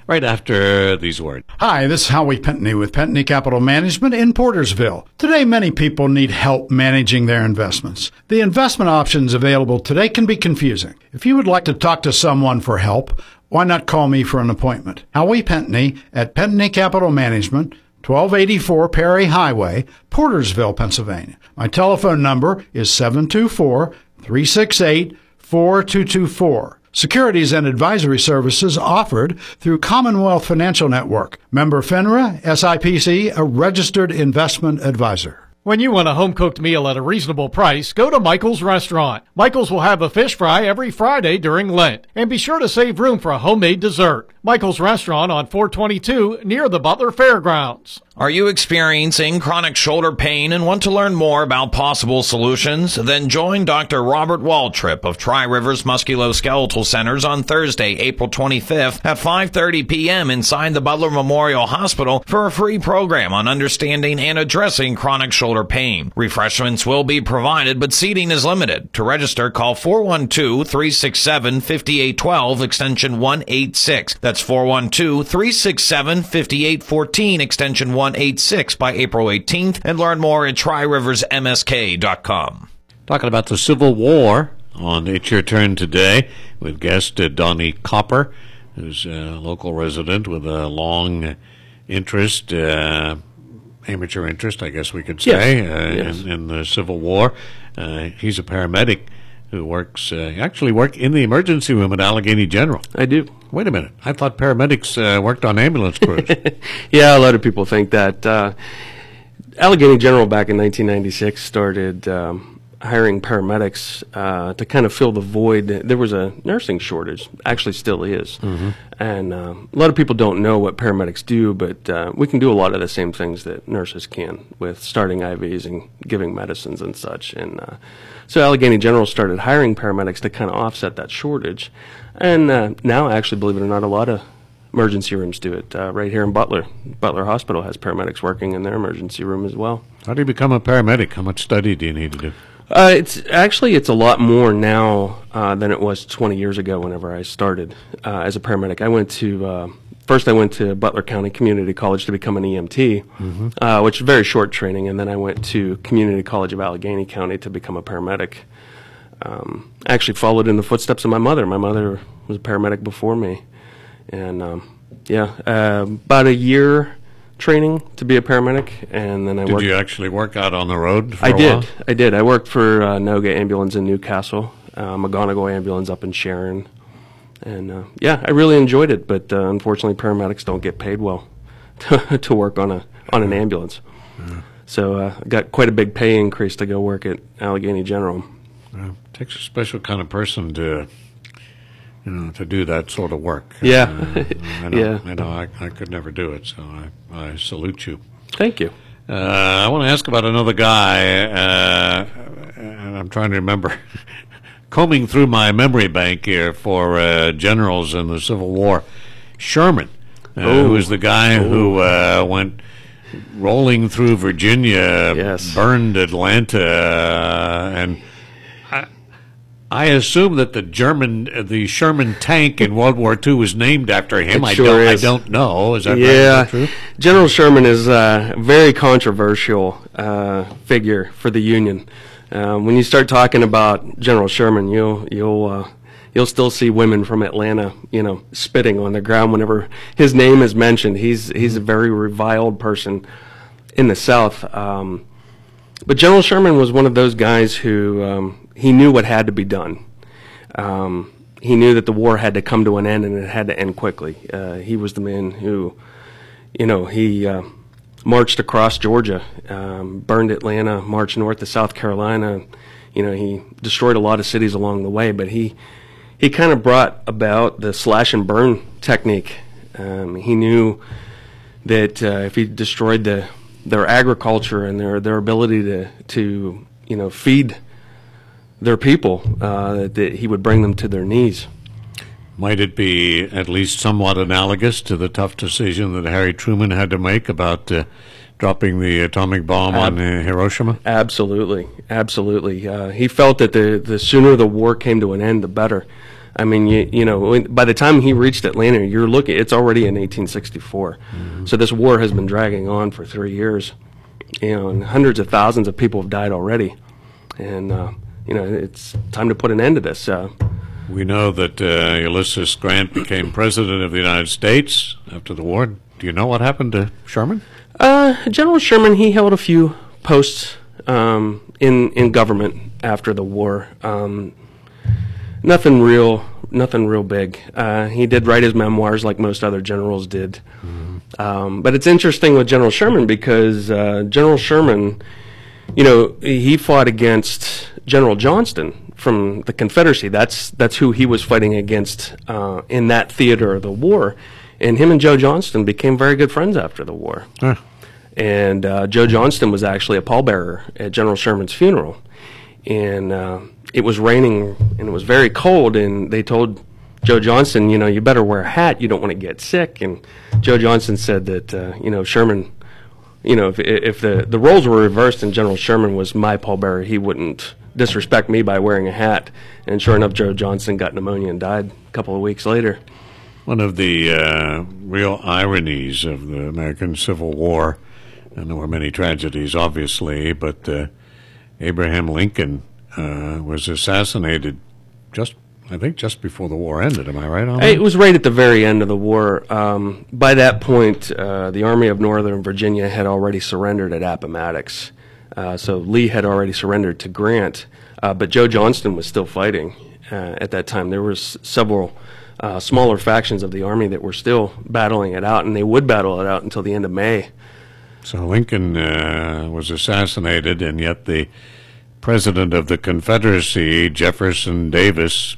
Speaker 1: right after these words.
Speaker 5: Hi, this is Howie Pentney with Pentney Capital Management in Portersville. Today, many people need help managing their investments. The investment options available today can be confusing. If you would like to talk to someone for help, why not call me for an appointment? Howie Pentney at Pentney Capital Management, twelve eighty-four Perry Highway, Portersville, Pennsylvania. My telephone number is seven two four, three six eight, four two two four. Securities and advisory services offered through Commonwealth Financial Network. Member FINRA, S I P C, a registered investment advisor.
Speaker 6: When you want a home-cooked meal at a reasonable price, go to Michael's Restaurant. Michael's will have a fish fry every Friday during Lent. And be sure to save room for a homemade dessert. Michael's Restaurant on four twenty-two near the Butler Fairgrounds.
Speaker 7: Are you experiencing chronic shoulder pain and want to learn more about possible solutions? Then join Doctor Robert Waltrip of Tri-Rivers Musculoskeletal Centers on Thursday, April twenty-fifth at five thirty p.m. inside the Butler Memorial Hospital for a free program on understanding and addressing chronic shoulder pain. Refreshments will be provided, but seating is limited. To register, call four one two, three six seven, five eight one two, extension one eighty-six. That's four one two, three six seven, five eight one four, extension one eighty-six by April eighteenth, and learn more at tri rivers m s k dot com.
Speaker 1: Talking about the Civil War on It's Your Turn today with guest uh, Donnie Copper, who's a local resident with a long interest, uh, amateur interest, I guess we could say,
Speaker 2: Yes.
Speaker 1: uh,
Speaker 2: Yes.
Speaker 1: in, in the Civil War. Uh, he's a paramedic who works, uh, actually work in the emergency room at Allegheny General.
Speaker 2: I do.
Speaker 1: Wait a minute. I thought paramedics uh, worked on ambulance crews.
Speaker 2: Yeah, a lot of people think that. Uh, Allegheny General back in nineteen ninety-six started um, hiring paramedics uh, to kind of fill the void. There was a nursing shortage, actually still is. Mm-hmm. And uh, a lot of people don't know what paramedics do, but uh, we can do a lot of the same things that nurses can with starting I Vs and giving medicines and such. And uh, so Allegheny General started hiring paramedics to kind of offset that shortage. And uh, now, actually, believe it or not, a lot of emergency rooms do it. Uh, right here in Butler, Butler Hospital has paramedics working in their emergency room as well.
Speaker 1: How do you become a paramedic? How much study do you need to do?
Speaker 2: Uh, it's actually it's a lot more now uh, than it was twenty years ago. Whenever I started uh, as a paramedic, I went to uh, first I went to Butler County Community College to become an E M T, mm-hmm. uh, which is very short training, and then I went to Community College of Allegheny County to become a paramedic. Um, I actually followed in the footsteps of my mother. My mother was a paramedic before me, and um, yeah, uh, about a year training to be a paramedic, and then I
Speaker 1: Did
Speaker 2: worked.
Speaker 1: you actually work out on the road for
Speaker 2: I
Speaker 1: a
Speaker 2: did.
Speaker 1: while?
Speaker 2: I did. I worked for uh, Noga Ambulance in Newcastle, uh, McGonigal Ambulance up in Sharon, and uh, yeah, I really enjoyed it. But uh, unfortunately, paramedics don't get paid well to, to work on a on an ambulance. Yeah. So I uh, got quite a big pay increase to go work at Allegheny General.
Speaker 1: Well, it takes a special kind of person to, you know, to do that sort of work.
Speaker 2: Yeah.
Speaker 1: Uh, I know,
Speaker 2: Yeah.
Speaker 1: I know. I, I could never do it, so I, I salute you.
Speaker 2: Thank you.
Speaker 1: Uh, I want to ask about another guy, uh, and I'm trying to remember, combing through my memory bank here for uh, generals in the Civil War. Sherman, uh,
Speaker 2: Oh.
Speaker 1: who was the guy
Speaker 2: Oh.
Speaker 1: who uh, went rolling through Virginia,
Speaker 2: Yes.
Speaker 1: burned Atlanta, uh, and I, I assume that the German, uh, the Sherman tank in World War Two was named after him.
Speaker 2: It
Speaker 1: I
Speaker 2: sure
Speaker 1: don't, I
Speaker 2: is.
Speaker 1: don't know. Is that right? Is
Speaker 2: Yeah,
Speaker 1: that true?
Speaker 2: General Sherman is a very controversial uh, figure for the Union. Um, when you start talking about General Sherman, you'll you'll uh, you'll still see women from Atlanta, you know, spitting on the ground whenever his name is mentioned. He's he's a very reviled person in the South. Um, but General Sherman was one of those guys who um, he knew what had to be done. Um, he knew that the war had to come to an end and it had to end quickly. Uh, he was the man who, you know, he uh, marched across Georgia, um, burned Atlanta, marched north to South Carolina. You know, he destroyed a lot of cities along the way, but he he kind of brought about the slash and burn technique. Um, he knew that uh, if he destroyed the their agriculture and their their ability to to you know feed their people, uh, that he would bring them to their knees.
Speaker 1: Might it be at least somewhat analogous to the tough decision that Harry Truman had to make about uh, dropping the atomic bomb
Speaker 2: Ab-
Speaker 1: on uh, Hiroshima?
Speaker 2: Absolutely, absolutely. Uh, he felt that the the sooner the war came to an end, the better. I mean, you, you know, when, by the time he reached Atlanta, you're looking, it's already in eighteen sixty-four. Mm-hmm. So this war has been dragging on for three years. You know, and hundreds of thousands of people have died already. And, uh, you know, it's time to put an end to this. Uh,
Speaker 1: we know that uh, Ulysses Grant became president of the United States after the war. Do you know what happened to Sherman?
Speaker 2: Uh, General Sherman, he held a few posts um, in in government after the war. Um, nothing real, nothing real big. Uh, he did write his memoirs like most other generals did. Mm-hmm. Um, but it's interesting with General Sherman because uh, General Sherman, you know, he fought against General Johnston from the Confederacy. That's that's who he was fighting against uh, in that theater of the war. And him and Joe Johnston became very good friends after the war. Huh. And uh, Joe Johnston was actually a pallbearer at General Sherman's funeral. And uh, it was raining and it was very cold, and they told Joe Johnston, you know, you better wear a hat, you don't want to get sick. And Joe Johnston said that, uh, you know, Sherman, you know, if, if the, the roles were reversed and General Sherman was my pallbearer, he wouldn't disrespect me by wearing a hat. And sure enough, Joe Johnston got pneumonia and died a couple of weeks later.
Speaker 1: One of the uh, real ironies of the American Civil War, and there were many tragedies, obviously, but uh, Abraham Lincoln uh, was assassinated just, I think, just before the war ended. Am I right on that?
Speaker 2: It was right at the very end of the war. Um, by that point, uh, the Army of Northern Virginia had already surrendered at Appomattox. Uh, so Lee had already surrendered to Grant, uh, but Joe Johnston was still fighting uh, at that time. There was several Uh, smaller factions of the Army that were still battling it out, and they would battle it out until the end of May.
Speaker 1: So Lincoln uh, was assassinated, and yet the president of the Confederacy, Jefferson Davis,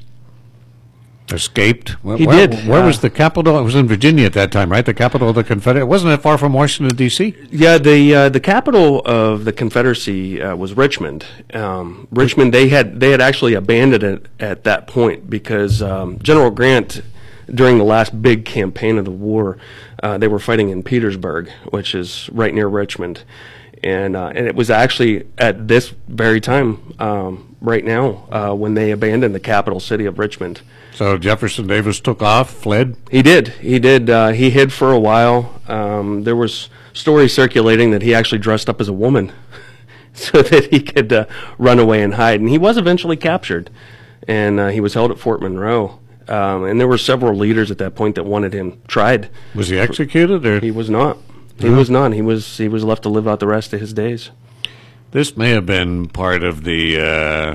Speaker 1: escaped.
Speaker 2: He
Speaker 1: where,
Speaker 2: did.
Speaker 1: Where
Speaker 2: uh,
Speaker 1: was the capital? It was in Virginia at that time, right? The capital of the Confederate. Wasn't it far from Washington, D C?
Speaker 2: Yeah, the uh, the capital of the Confederacy uh, was Richmond. Um, Richmond, they had they had actually abandoned it at that point because um, General Grant, during the last big campaign of the war, uh, they were fighting in Petersburg, which is right near Richmond. And uh, and it was actually at this very time, um, right now, uh, when they abandoned the capital city of Richmond.
Speaker 1: So Jefferson Davis took off, fled?
Speaker 2: He did. He did. Uh, he hid for a while. Um, there was stories circulating that he actually dressed up as a woman so that he could uh, run away and hide. And he was eventually captured, and uh, he was held at Fort Monroe. Um, and there were several leaders at that point that wanted him tried.
Speaker 1: Was he executed? Or?
Speaker 2: He was not. He
Speaker 1: Uh-huh.
Speaker 2: was not. He was he was left to live out the rest of his days.
Speaker 1: This may have been part of the uh,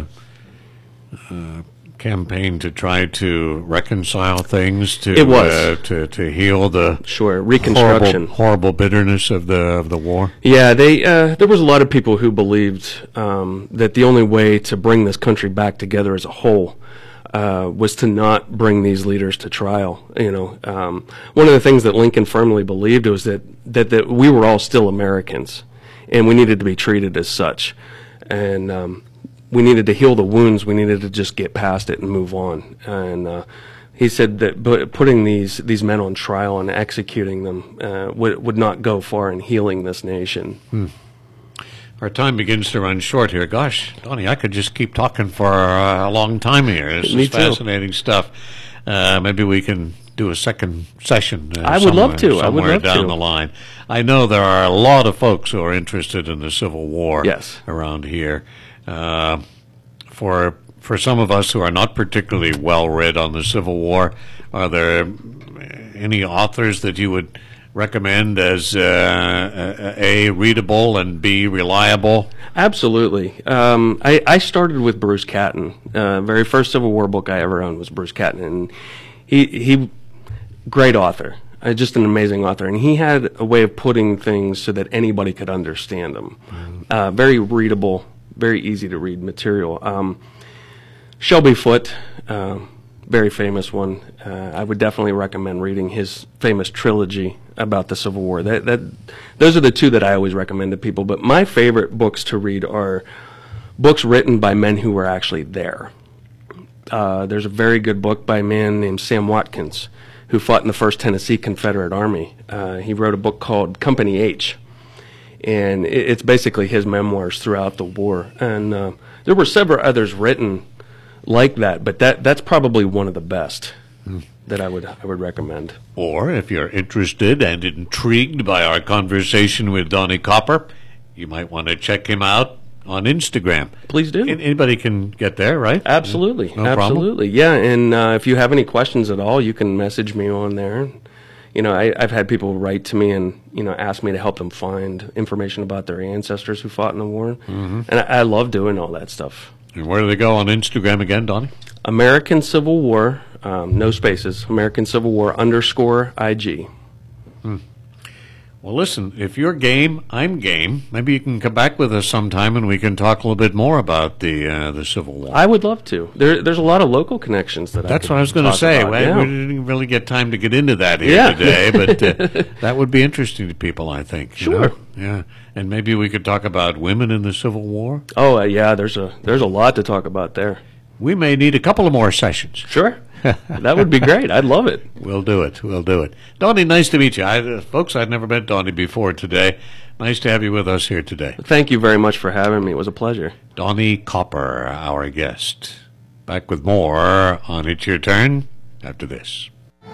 Speaker 1: uh, campaign to try to reconcile things, to
Speaker 2: It was.
Speaker 1: Uh, to to heal the
Speaker 2: Sure, Reconstruction.
Speaker 1: horrible, horrible bitterness of the of the war.
Speaker 2: Yeah, they uh, there was a lot of people who believed um, that the only way to bring this country back together as a whole uh, was to not bring these leaders to trial. You know, um, one of the things that Lincoln firmly believed was that, that that we were all still Americans, and we needed to be treated as such, and um, we needed to heal the wounds. We needed to just get past it and move on. And uh, he said that bu- putting these these men on trial and executing them uh, would would not go far in healing this nation.
Speaker 1: Hmm. Our time begins to run short here. Gosh, Donnie, I could just keep talking for uh, a long time here. This
Speaker 2: Me
Speaker 1: is
Speaker 2: too.
Speaker 1: fascinating stuff. Uh, maybe we can do a second session. Uh,
Speaker 2: I would love
Speaker 1: somewhere-
Speaker 2: to. I would
Speaker 1: somewhere
Speaker 2: love
Speaker 1: down
Speaker 2: to.
Speaker 1: the line. I know there are a lot of folks who are interested in the Civil War.
Speaker 2: Yes.
Speaker 1: Around here. Uh, for for some of us who are not particularly well read on the Civil War, are there any authors that you would recommend as uh, a, a readable and b reliable?
Speaker 2: Absolutely. Um, I, I started with Bruce Catton. Uh, very first Civil War book I ever owned was Bruce Catton, and he he great author, uh, just an amazing author, and he had a way of putting things so that anybody could understand them. Mm-hmm. Uh, very readable, very easy to read material. Um, Shelby Foote. Um, very famous one. Uh, I would definitely recommend reading his famous trilogy about the Civil War. That that those are the two that I always recommend to people. But my favorite books to read are books written by men who were actually there. Uh, there's a very good book by a man named Sam Watkins, who fought in the First Tennessee Confederate Army. Uh, he wrote a book called Company H, and it, it's basically his memoirs throughout the war. And uh, there were several others written like that, but that that's probably one of the best mm. that I would I would recommend.
Speaker 1: Or if you're interested and intrigued by our conversation with Donnie Copper, you might want to check him out on Instagram.
Speaker 2: Please do.
Speaker 1: Anybody can get there, right?
Speaker 2: Absolutely.
Speaker 1: No
Speaker 2: Absolutely.
Speaker 1: problem?
Speaker 2: Yeah, and uh, if you have any questions at all, you can message me on there. You know, I, I've had people write to me and, you know, ask me to help them find information about their ancestors who fought in the war. Mm-hmm. And I, I love doing all that stuff.
Speaker 1: And where do they go on Instagram again, Donnie?
Speaker 2: American Civil War, um, no spaces, American Civil War underscore I G.
Speaker 1: Hmm. Well, listen, if you're game, I'm game. Maybe you can come back with us sometime and we can talk a little bit more about the uh, the Civil War.
Speaker 2: I would love to. There, there's a lot of local connections that
Speaker 1: That's
Speaker 2: I
Speaker 1: what I was going to say.
Speaker 2: About,
Speaker 1: well,
Speaker 2: yeah.
Speaker 1: We didn't really get time to get into that here
Speaker 2: yeah.
Speaker 1: today, but uh, that would be interesting to people, I think.
Speaker 2: Sure.
Speaker 1: You know? Yeah. And maybe we could talk about women in the Civil War.
Speaker 2: Oh, uh, yeah, there's a there's a lot to talk about there.
Speaker 1: We may need a couple of more sessions.
Speaker 2: Sure. That would be great. I'd love it.
Speaker 1: We'll do it. We'll do it. Donnie, nice to meet you. I, uh, folks, I'd never met Donnie before today. Nice to have you with us here today.
Speaker 2: Thank you very much for having me. It was a pleasure.
Speaker 1: Donnie Copper, our guest. Back with more on It's Your Turn after this.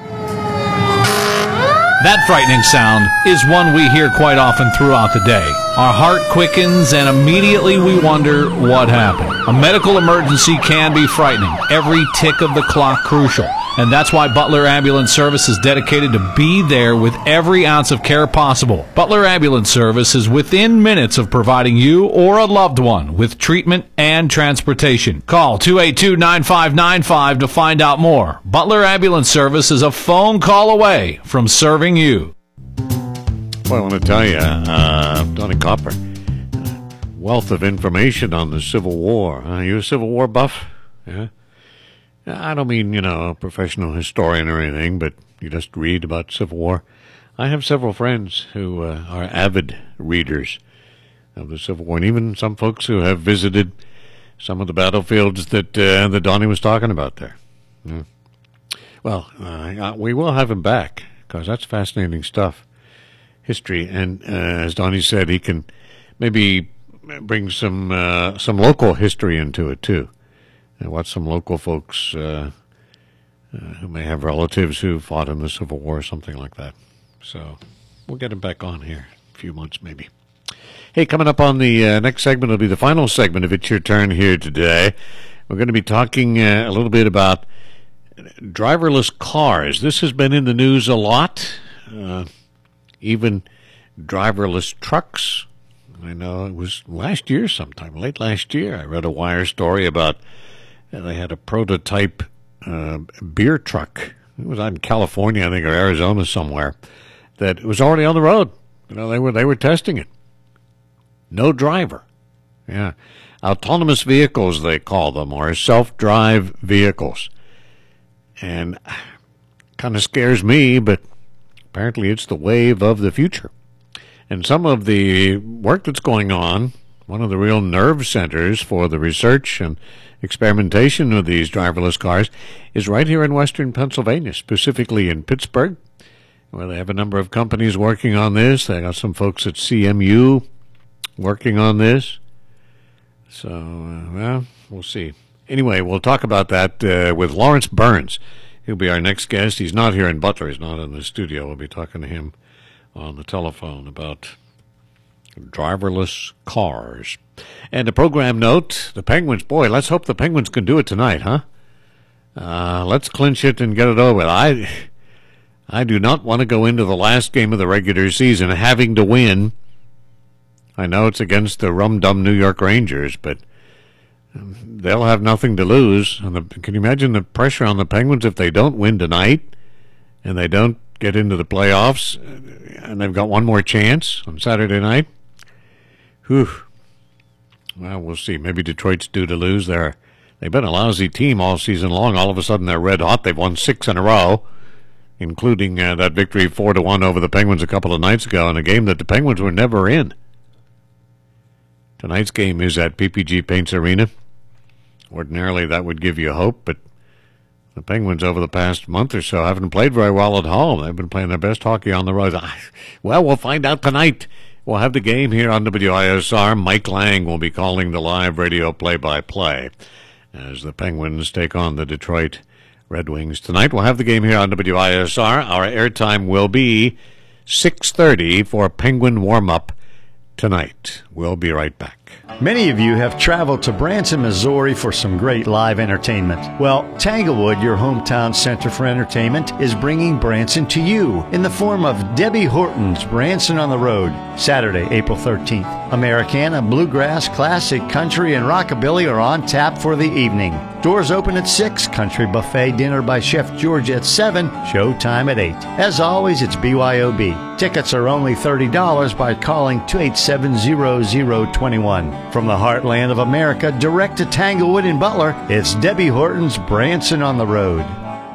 Speaker 8: That frightening sound is one we hear quite often throughout the day. Our heart quickens and immediately we wonder what happened. A medical emergency can be frightening, every tick of the clock crucial. And that's why Butler Ambulance Service is dedicated to be there with every ounce of care possible. Butler Ambulance Service is within minutes of providing you or a loved one with treatment and transportation. Call two eight two, nine five nine five to find out more. Butler Ambulance Service is a phone call away from serving you.
Speaker 1: Well, I want to tell you, uh, Donnie Copper, wealth of information on the Civil War. Are you a Civil War buff? Yeah. I don't mean, you know, a professional historian or anything, but you just read about Civil War. I have several friends who uh, are avid readers of the Civil War, and even some folks who have visited some of the battlefields that uh, that Donnie was talking about there. Yeah. Well, uh, we will have him back, because that's fascinating stuff, history. And uh, as Donnie said, he can maybe bring some uh, some local history into it, too. And watch some local folks uh, uh, who may have relatives who fought in the Civil War or something like that. So we'll get him back on here in a few months maybe. Hey, coming up on the uh, next segment will be the final segment of It's Your Turn here today. We're going to be talking uh, a little bit about driverless cars. This has been in the news a lot, uh, even driverless trucks. I know it was last year sometime, late last year, I read a wire story about and they had a prototype uh, beer truck. It was out in California, I think, or Arizona somewhere. That it was already on the road. You know, they were they were testing it. No driver. Yeah, autonomous vehicles they call them, or self-drive vehicles. And kind of scares me, but apparently it's the wave of the future. And some of the work that's going on, one of the real nerve centers for the research and experimentation with these driverless cars is right here in western Pennsylvania, specifically in Pittsburgh, where they have a number of companies working on this. They got some folks at C M U working on this. So, uh, well, we'll see. Anyway, we'll talk about that uh, with Lawrence Burns. He'll be our next guest. He's not here in Butler. He's not in the studio. We'll be talking to him on the telephone about driverless cars. And a program note, the Penguins, boy, let's hope the Penguins can do it tonight, huh? Uh, let's clinch it and get it over with. I, I do not want to go into the last game of the regular season having to win. I know it's against the rum-dum New York Rangers, but they'll have nothing to lose. And the, can you imagine the pressure on the Penguins if they don't win tonight and they don't get into the playoffs and they've got one more chance on Saturday night? Whew. Well, we'll see. Maybe Detroit's due to lose. They're, they've been a lousy team all season long. All of a sudden, they're red hot. They've won six in a row, including uh, that victory four to one over the Penguins a couple of nights ago in a game that the Penguins were never in. Tonight's game is at P P G Paints Arena. Ordinarily, that would give you hope, but the Penguins over the past month or so haven't played very well at home. They've been playing their best hockey on the road. Well, we'll find out tonight. We'll have the game here on W I S R. Mike Lang will be calling the live radio play-by-play. as the Penguins take on the Detroit Red Wings tonight. We'll have the game here on W I S R. Our airtime will be six thirty for Penguin warm-up tonight. We'll be right back.
Speaker 9: Many of you have traveled to Branson, Missouri for some great live entertainment. Well, Tanglewood, your hometown center for entertainment, is bringing Branson to you in the form of Debbie Horton's Branson on the Road, Saturday, April thirteenth. Americana, bluegrass, classic, country, and rockabilly are on tap for the evening. Doors open at six, country buffet dinner by Chef George at seven, showtime at eight. As always, it's B Y O B. Tickets are only thirty dollars by calling two eight seven, zero zero two one. From the heartland of America, direct to Tanglewood and Butler, it's Debbie Horton's Branson on the Road.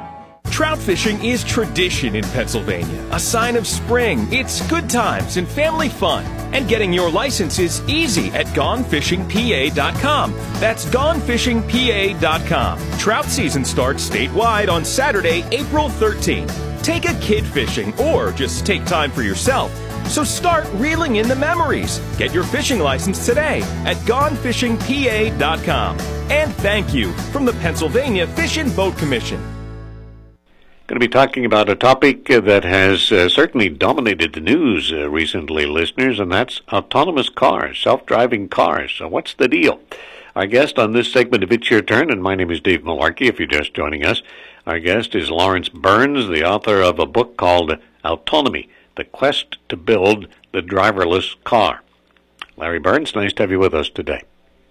Speaker 10: Trout fishing is tradition in Pennsylvania, a sign of spring. It's good times and family fun. And getting your license is easy at gone fishing P A dot com. That's gone fishing P A dot com. Trout season starts statewide on Saturday, April thirteenth. Take a kid fishing or just take time for yourself. So start reeling in the memories. Get your fishing license today at gone fishing P A dot com. And thank you from the Pennsylvania Fish and Boat Commission.
Speaker 1: Going to be talking about a topic uh, that has uh, certainly dominated the news uh, recently, listeners, and that's autonomous cars, self-driving cars. So what's the deal? Our guest on this segment of It's Your Turn, and my name is Dave Malarkey, if you're just joining us. Our guest is Lawrence Burns, the author of a book called Autonomy, The Quest to Build the Driverless Car. Larry Burns, nice to have you with us today.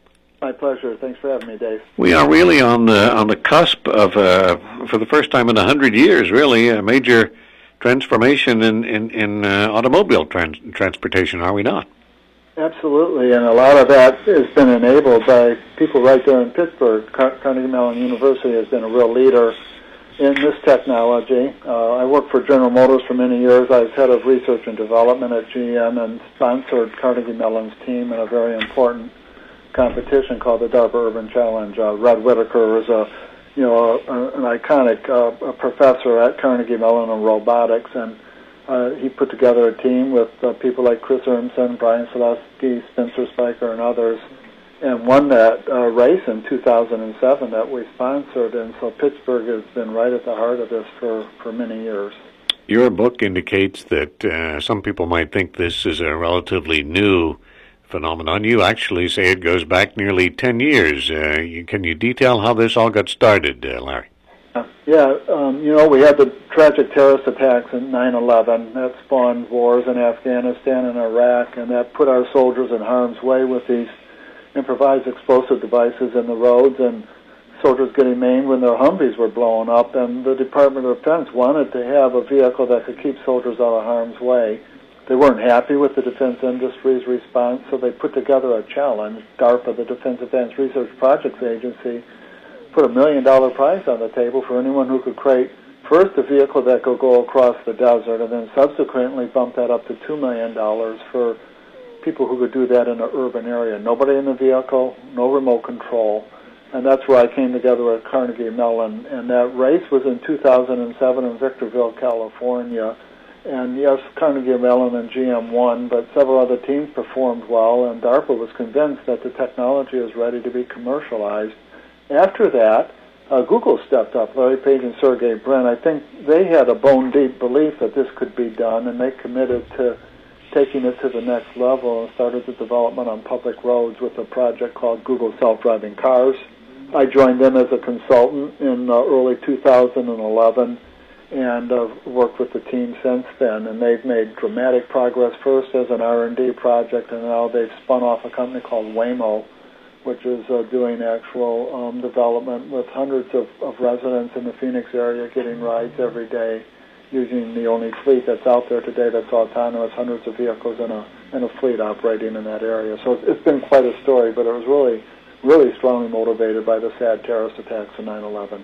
Speaker 11: My pleasure. Thanks for having me, Dave.
Speaker 1: We are really on the on the cusp of, uh, for the first time in a hundred years, really, a major transformation in in, in uh, automobile trans- transportation. Are we not?
Speaker 11: Absolutely, and a lot of that has been enabled by people right there in Pittsburgh. Car- Carnegie Mellon University has been a real leader in this technology. Uh, I worked for General Motors for many years. I was head of research and development at G M and sponsored Carnegie Mellon's team in a very important competition called the DARPA Urban Challenge. Uh, Red Whitaker is a, you know, a, an iconic uh, a professor at Carnegie Mellon in robotics, and uh, he put together a team with uh, people like Chris Urmson, Brian Selesky, Spencer Spiker, and others, and won that uh, race in two thousand seven that we sponsored. And so Pittsburgh has been right at the heart of this for, for many years.
Speaker 1: Your book indicates that uh, some people might think this is a relatively new phenomenon. You actually say it goes back nearly ten years. Uh, you, can you detail how this all got started, uh, Larry?
Speaker 11: Uh, yeah, um, you know, we had the tragic terrorist attacks in nine eleven. That spawned wars in Afghanistan and Iraq, and that put our soldiers in harm's way with these improvised explosive devices in the roads, and soldiers getting maimed when their Humvees were blown up. And the Department of Defense wanted to have a vehicle that could keep soldiers out of harm's way. They weren't happy with the defense industry's response, so they put together a challenge. DARPA, the Defense Advanced Research Projects Agency, put a million dollar prize on the table for anyone who could create first a vehicle that could go across the desert, and then subsequently bump that up to two million dollars for people who could do that in an urban area. Nobody in the vehicle, no remote control. And that's where I came together at Carnegie Mellon. And that race was in two thousand seven in Victorville, California. And yes, Carnegie Mellon and G M won, but several other teams performed well, and DARPA was convinced that the technology is ready to be commercialized. After that, uh, Google stepped up, Larry Page and Sergey Brin. I think they had a bone-deep belief that this could be done, and they committed to taking it to the next level and started the development on public roads with a project called Google Self-Driving Cars. I joined them as a consultant in uh, early two thousand eleven. And uh, worked with the team since then, and they've made dramatic progress, first as an R and D project, and now they've spun off a company called Waymo, which is uh, doing actual um, development with hundreds of, of residents in the Phoenix area getting rides every day using the only fleet that's out there today that's autonomous, hundreds of vehicles in a, in a fleet operating in that area. So it's been quite a story, but it was really, really strongly motivated by the sad terrorist attacks of nine eleven.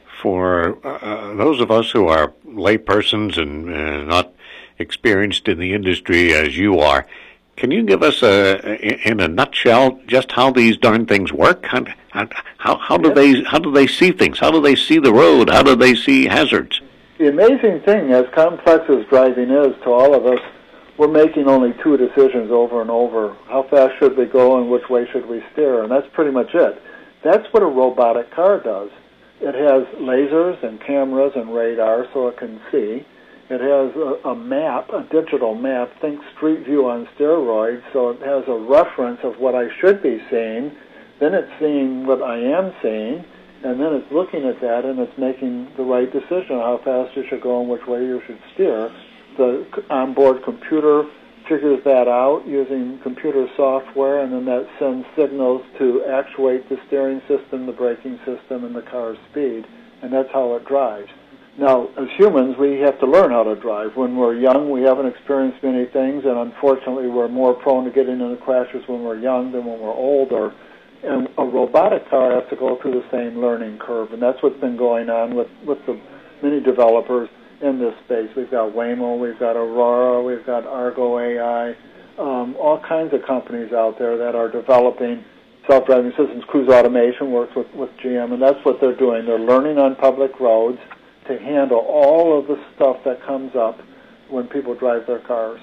Speaker 1: For uh, those of us who are laypersons and uh, not experienced in the industry as you are, can you give us, a, in a nutshell, just how these darn things work? How, how, how do they how do they see things? How do they see the road? How do they see hazards?
Speaker 11: The amazing thing, as complex as driving is to all of us, we're making only two decisions over and over. How fast should we go and which way should we steer? And that's pretty much it. That's what a robotic car does. It has lasers and cameras and radar so it can see. It has a, a map, a digital map, think Street View on steroids, so it has a reference of what I should be seeing. Then it's seeing what I am seeing, and then it's looking at that and it's making the right decision on how fast you should go and which way you should steer. The onboard computer figures that out using computer software, and then that sends signals to actuate the steering system, the braking system, and the car's speed, and that's how it drives. Now, as humans, we have to learn how to drive. When we're young, we haven't experienced many things, and unfortunately, we're more prone to getting into crashes when we're young than when we're older. And a robotic car has to go through the same learning curve, and that's what's been going on with, with the many developers in this space. We've got Waymo, we've got Aurora, we've got Argo A I, um, all kinds of companies out there that are developing self-driving systems. Cruise Automation works with, with G M, and that's what they're doing. They're learning on public roads to handle all of the stuff that comes up when people drive their cars.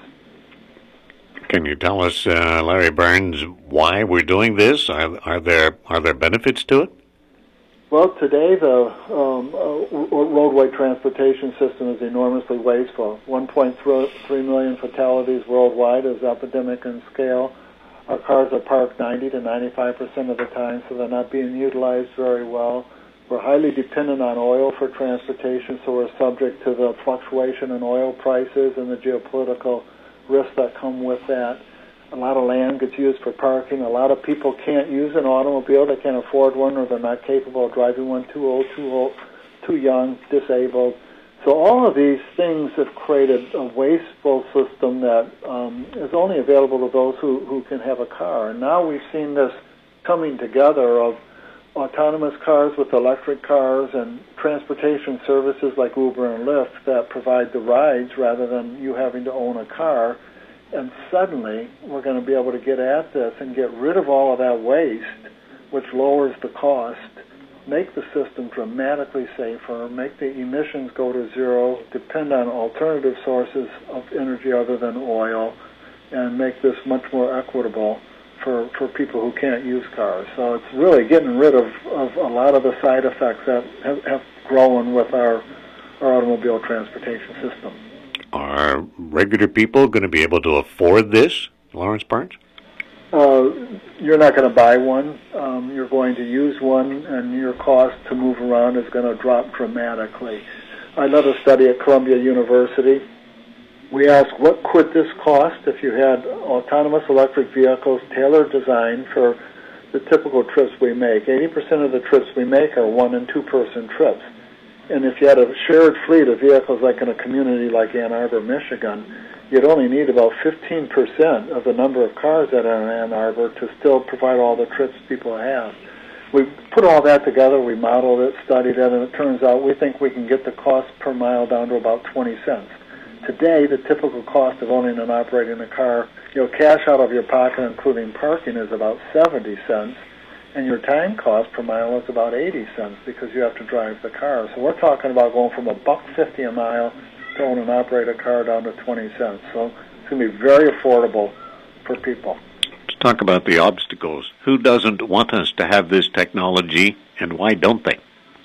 Speaker 1: Can you tell us, uh, Larry Burns, why we're doing this? Are, are there are there benefits to it?
Speaker 11: Well, today the um, uh, roadway transportation system is enormously wasteful. one point three million fatalities worldwide is epidemic in scale. Our cars are parked ninety to ninety-five percent of the time, so they're not being utilized very well. We're highly dependent on oil for transportation, so we're subject to the fluctuation in oil prices and the geopolitical risks that come with that. A lot of land gets used for parking. A lot of people can't use an automobile. They can't afford one, or they're not capable of driving one, too old, too old, too young, disabled. So all of these things have created a wasteful system that um, is only available to those who, who can have a car. And now we've seen this coming together of autonomous cars with electric cars and transportation services like Uber and Lyft that provide the rides rather than you having to own a car. And suddenly we're going to be able to get at this and get rid of all of that waste, which lowers the cost, make the system dramatically safer, make the emissions go to zero, depend on alternative sources of energy other than oil, and make this much more equitable for, for people who can't use cars. So it's really getting rid of, of a lot of the side effects that have, have grown with our, our automobile transportation system.
Speaker 1: Are regular people going to be able to afford this, Lawrence Burns?
Speaker 11: Uh, you're not going to buy one. Um, you're going to use one, and your cost to move around is going to drop dramatically. I led a study at Columbia University. We asked, what could this cost if you had autonomous electric vehicles tailored designed for the typical trips we make? eighty percent of the trips we make are one- and two-person trips. And if you had a shared fleet of vehicles like in a community like Ann Arbor, Michigan, you'd only need about fifteen percent of the number of cars that are in Ann Arbor to still provide all the trips people have. We put all that together, we modeled it, studied it, and it turns out we think we can get the cost per mile down to about twenty cents. Today, the typical cost of owning and operating a car, you know, cash out of your pocket, including parking, is about seventy cents. And your time cost per mile is about eighty cents because you have to drive the car. So we're talking about going from a buck fifty a mile to own and operate a car down to twenty cents. So it's going to be very affordable for people.
Speaker 1: Let's talk about the obstacles. Who doesn't want us to have this technology, and why don't they?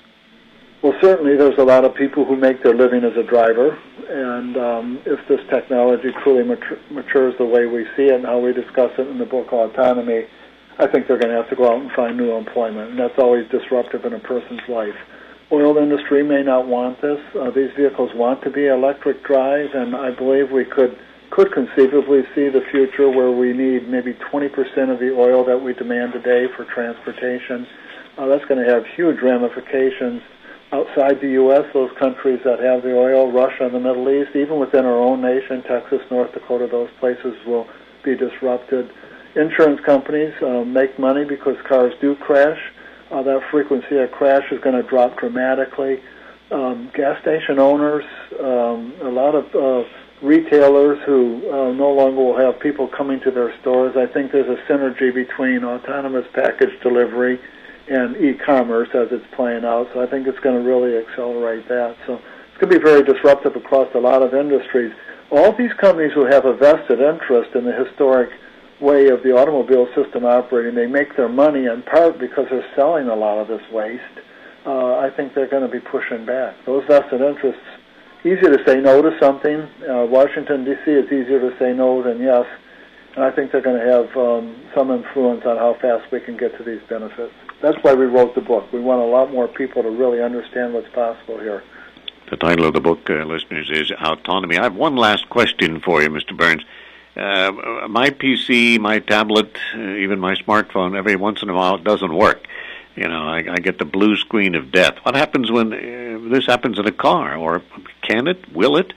Speaker 11: Well, certainly there's a lot of people who make their living as a driver, and um, if this technology truly matur- matures the way we see it and how we discuss it in the book Autonomy, I think they're going to have to go out and find new employment, and that's always disruptive in a person's life. Oil industry may not want this. Uh, these vehicles want to be electric drive, and I believe we could could conceivably see the future where we need maybe twenty percent of the oil that we demand today for transportation. Uh, that's going to have huge ramifications outside the U S, those countries that have the oil, Russia and the Middle East, even within our own nation, Texas, North Dakota, those places will be disrupted. Insurance companies uh, make money because cars do crash. Uh, that frequency of crash is going to drop dramatically. Um, gas station owners, um, a lot of uh, retailers who uh, no longer will have people coming to their stores. I think there's a synergy between autonomous package delivery and e-commerce as it's playing out. So I think it's going to really accelerate that. So it's going to be very disruptive across a lot of industries. All these companies who have a vested interest in the historic way of the automobile system operating, they make their money in part because they're selling a lot of this waste. Uh, I think they're going to be pushing back. Those vested interests, easier to say no to something. Uh, Washington, D C, it's easier to say no than yes. And I think they're going to have um, some influence on how fast we can get to these benefits. That's why we wrote the book. We want a lot more people to really understand what's possible here.
Speaker 1: The title of the book, uh, listeners, is Autonomy. I have one last question for you, Mister Burns. Uh, my P C, my tablet, uh, even my smartphone, every once in a while it doesn't work. You know, I, I get the blue screen of death. What happens when uh, this happens in a car? Or can it? Will it?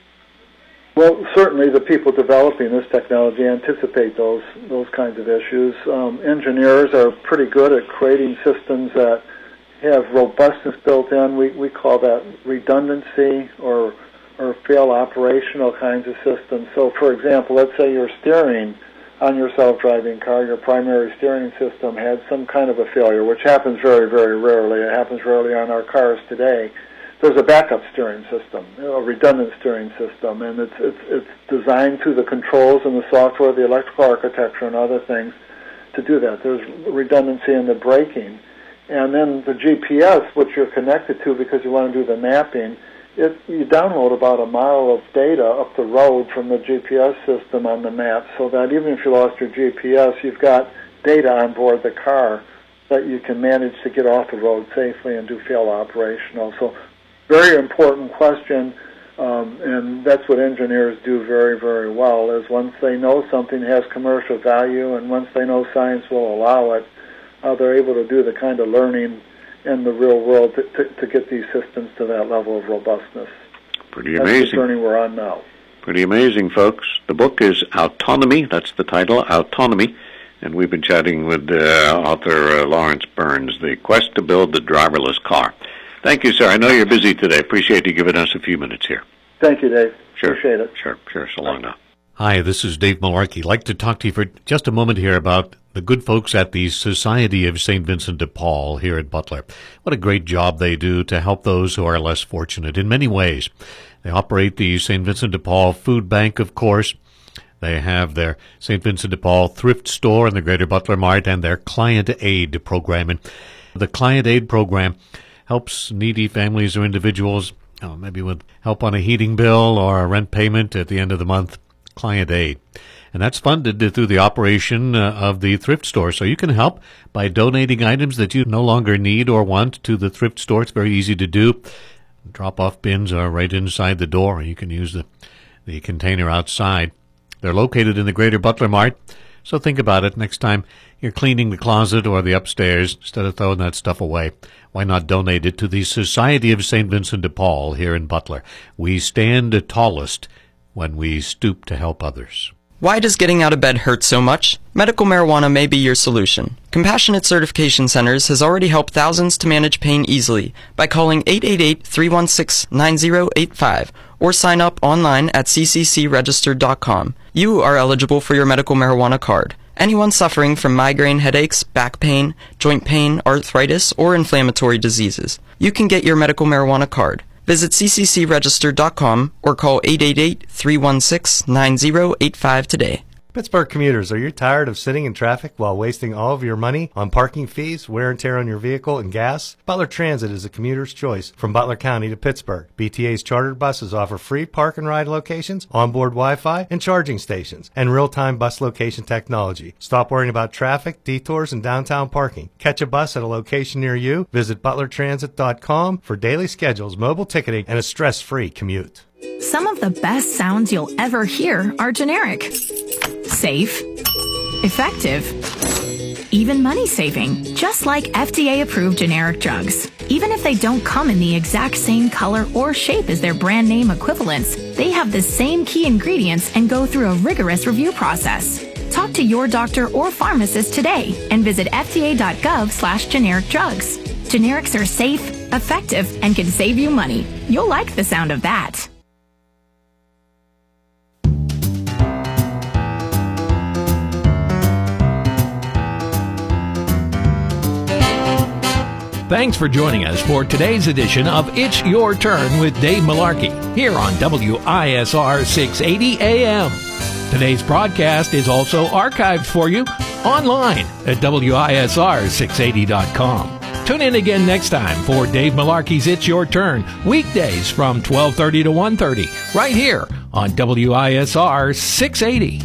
Speaker 11: Well, certainly the people developing this technology anticipate those those kinds of issues. Um, engineers are pretty good at creating systems that have robustness built in. We we call that redundancy or or fail operational kinds of systems. So, for example, let's say you're steering on your self-driving car, your primary steering system had some kind of a failure, which happens very, very rarely. It happens rarely on our cars today. There's a backup steering system, you know, a redundant steering system, and it's it's it's designed through the controls and the software, the electrical architecture, and other things to do that. There's redundancy in the braking. And then the G P S, which you're connected to because you want to do the mapping, it, you download about a mile of data up the road from the G P S system on the map, so that even if you lost your G P S, you've got data on board the car that you can manage to get off the road safely and do fail operational. So very important question, um, and that's what engineers do very, very well, is once they know something has commercial value and once they know science will allow it, uh, they're able to do the kind of learning in the real world to, to, to get these systems to that level of robustness.
Speaker 1: Pretty
Speaker 11: That's
Speaker 1: amazing.
Speaker 11: the journey we're on now.
Speaker 1: Pretty amazing, folks. The book is Autonomy. That's the title, Autonomy. And we've been chatting with uh, author uh, Lawrence Burns, The Quest to Build the Driverless Car. Thank you, sir. I know you're busy today. Appreciate you giving us a few minutes here.
Speaker 11: Thank you, Dave.
Speaker 1: Sure.
Speaker 11: Appreciate it.
Speaker 1: Sure, sure. So long now. Hi, this is Dave Malarkey. I'd like to talk to you for just a moment here about the good folks at the Society of Saint Vincent de Paul here at Butler. What a great job they do to help those who are less fortunate in many ways. They operate the Saint Vincent de Paul Food Bank, of course. They have their Saint Vincent de Paul thrift store in the Greater Butler Mart and their Client Aid program. And the Client Aid program helps needy families or individuals, oh, maybe with help on a heating bill or a rent payment at the end of the month. Client Aid. And that's funded through the operation uh, of the thrift store. So you can help by donating items that you no longer need or want to the thrift store. It's very easy to do. Drop-off bins are right inside the door. You can use the, the container outside. They're located in the Greater Butler Mart. So think about it next time you're cleaning the closet or the upstairs. Instead of throwing that stuff away, why not donate it to the Society of Saint Vincent de Paul here in Butler? We stand tallest when we stoop to help others.
Speaker 12: Why does getting out of bed hurt so much? Medical marijuana may be your solution. Compassionate Certification Centers has already helped thousands to manage pain easily by calling eight eight eight, three one six, nine zero eight five or sign up online at c c c registered dot com. You are eligible for your medical marijuana card. Anyone suffering from migraine headaches, back pain, joint pain, arthritis, or inflammatory diseases, you can get your medical marijuana card. Visit c c c registered dot com or call eight eight eight, three one six, nine zero eight five today.
Speaker 13: Pittsburgh commuters, are you tired of sitting in traffic while wasting all of your money on parking fees, wear and tear on your vehicle, and gas? Butler Transit is a commuter's choice from Butler County to Pittsburgh. B T A's chartered buses offer free park and ride locations, onboard Wi-Fi, and charging stations, and real-time bus location technology. Stop worrying about traffic, detours, and downtown parking. Catch a bus at a location near you. Visit butler transit dot com for daily schedules, mobile ticketing, and a stress-free commute.
Speaker 14: Some of the best sounds you'll ever hear are generic. Safe, effective, even money-saving, just like F D A-approved generic drugs. Even if they don't come in the exact same color or shape as their brand name equivalents, they have the same key ingredients and go through a rigorous review process. Talk to your doctor or pharmacist today and visit f d a dot gov slash generic drugs. Generics are safe, effective, and can save you money. You'll like the sound of that.
Speaker 3: Thanks for joining us for today's edition of It's Your Turn with Dave Malarkey here on W I S R six eighty A M.
Speaker 8: Today's broadcast is also archived for you online at W I S R six eighty dot com. Tune in again next time for Dave Malarkey's It's Your Turn, weekdays from twelve thirty to one thirty, right here on W I S R six eighty.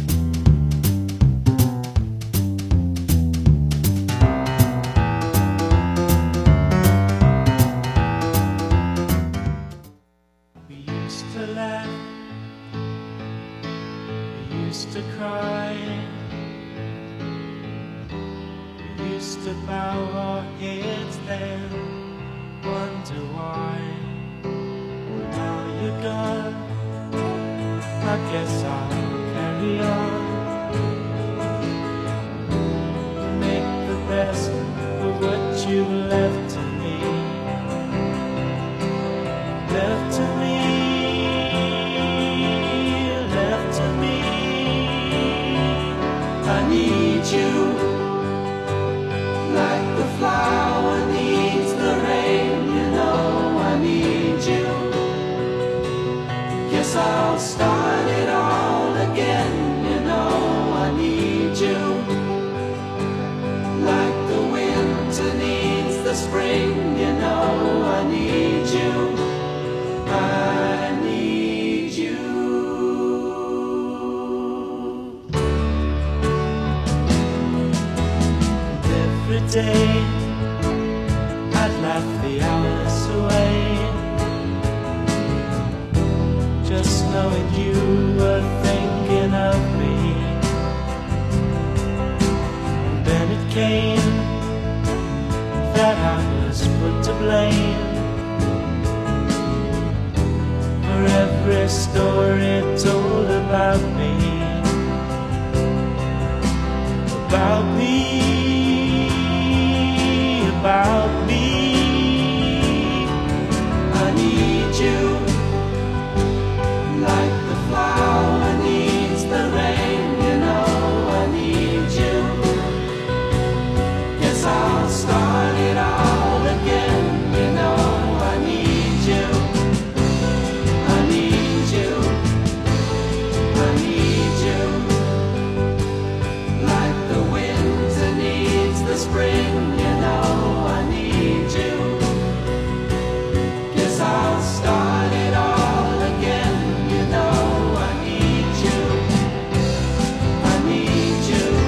Speaker 15: About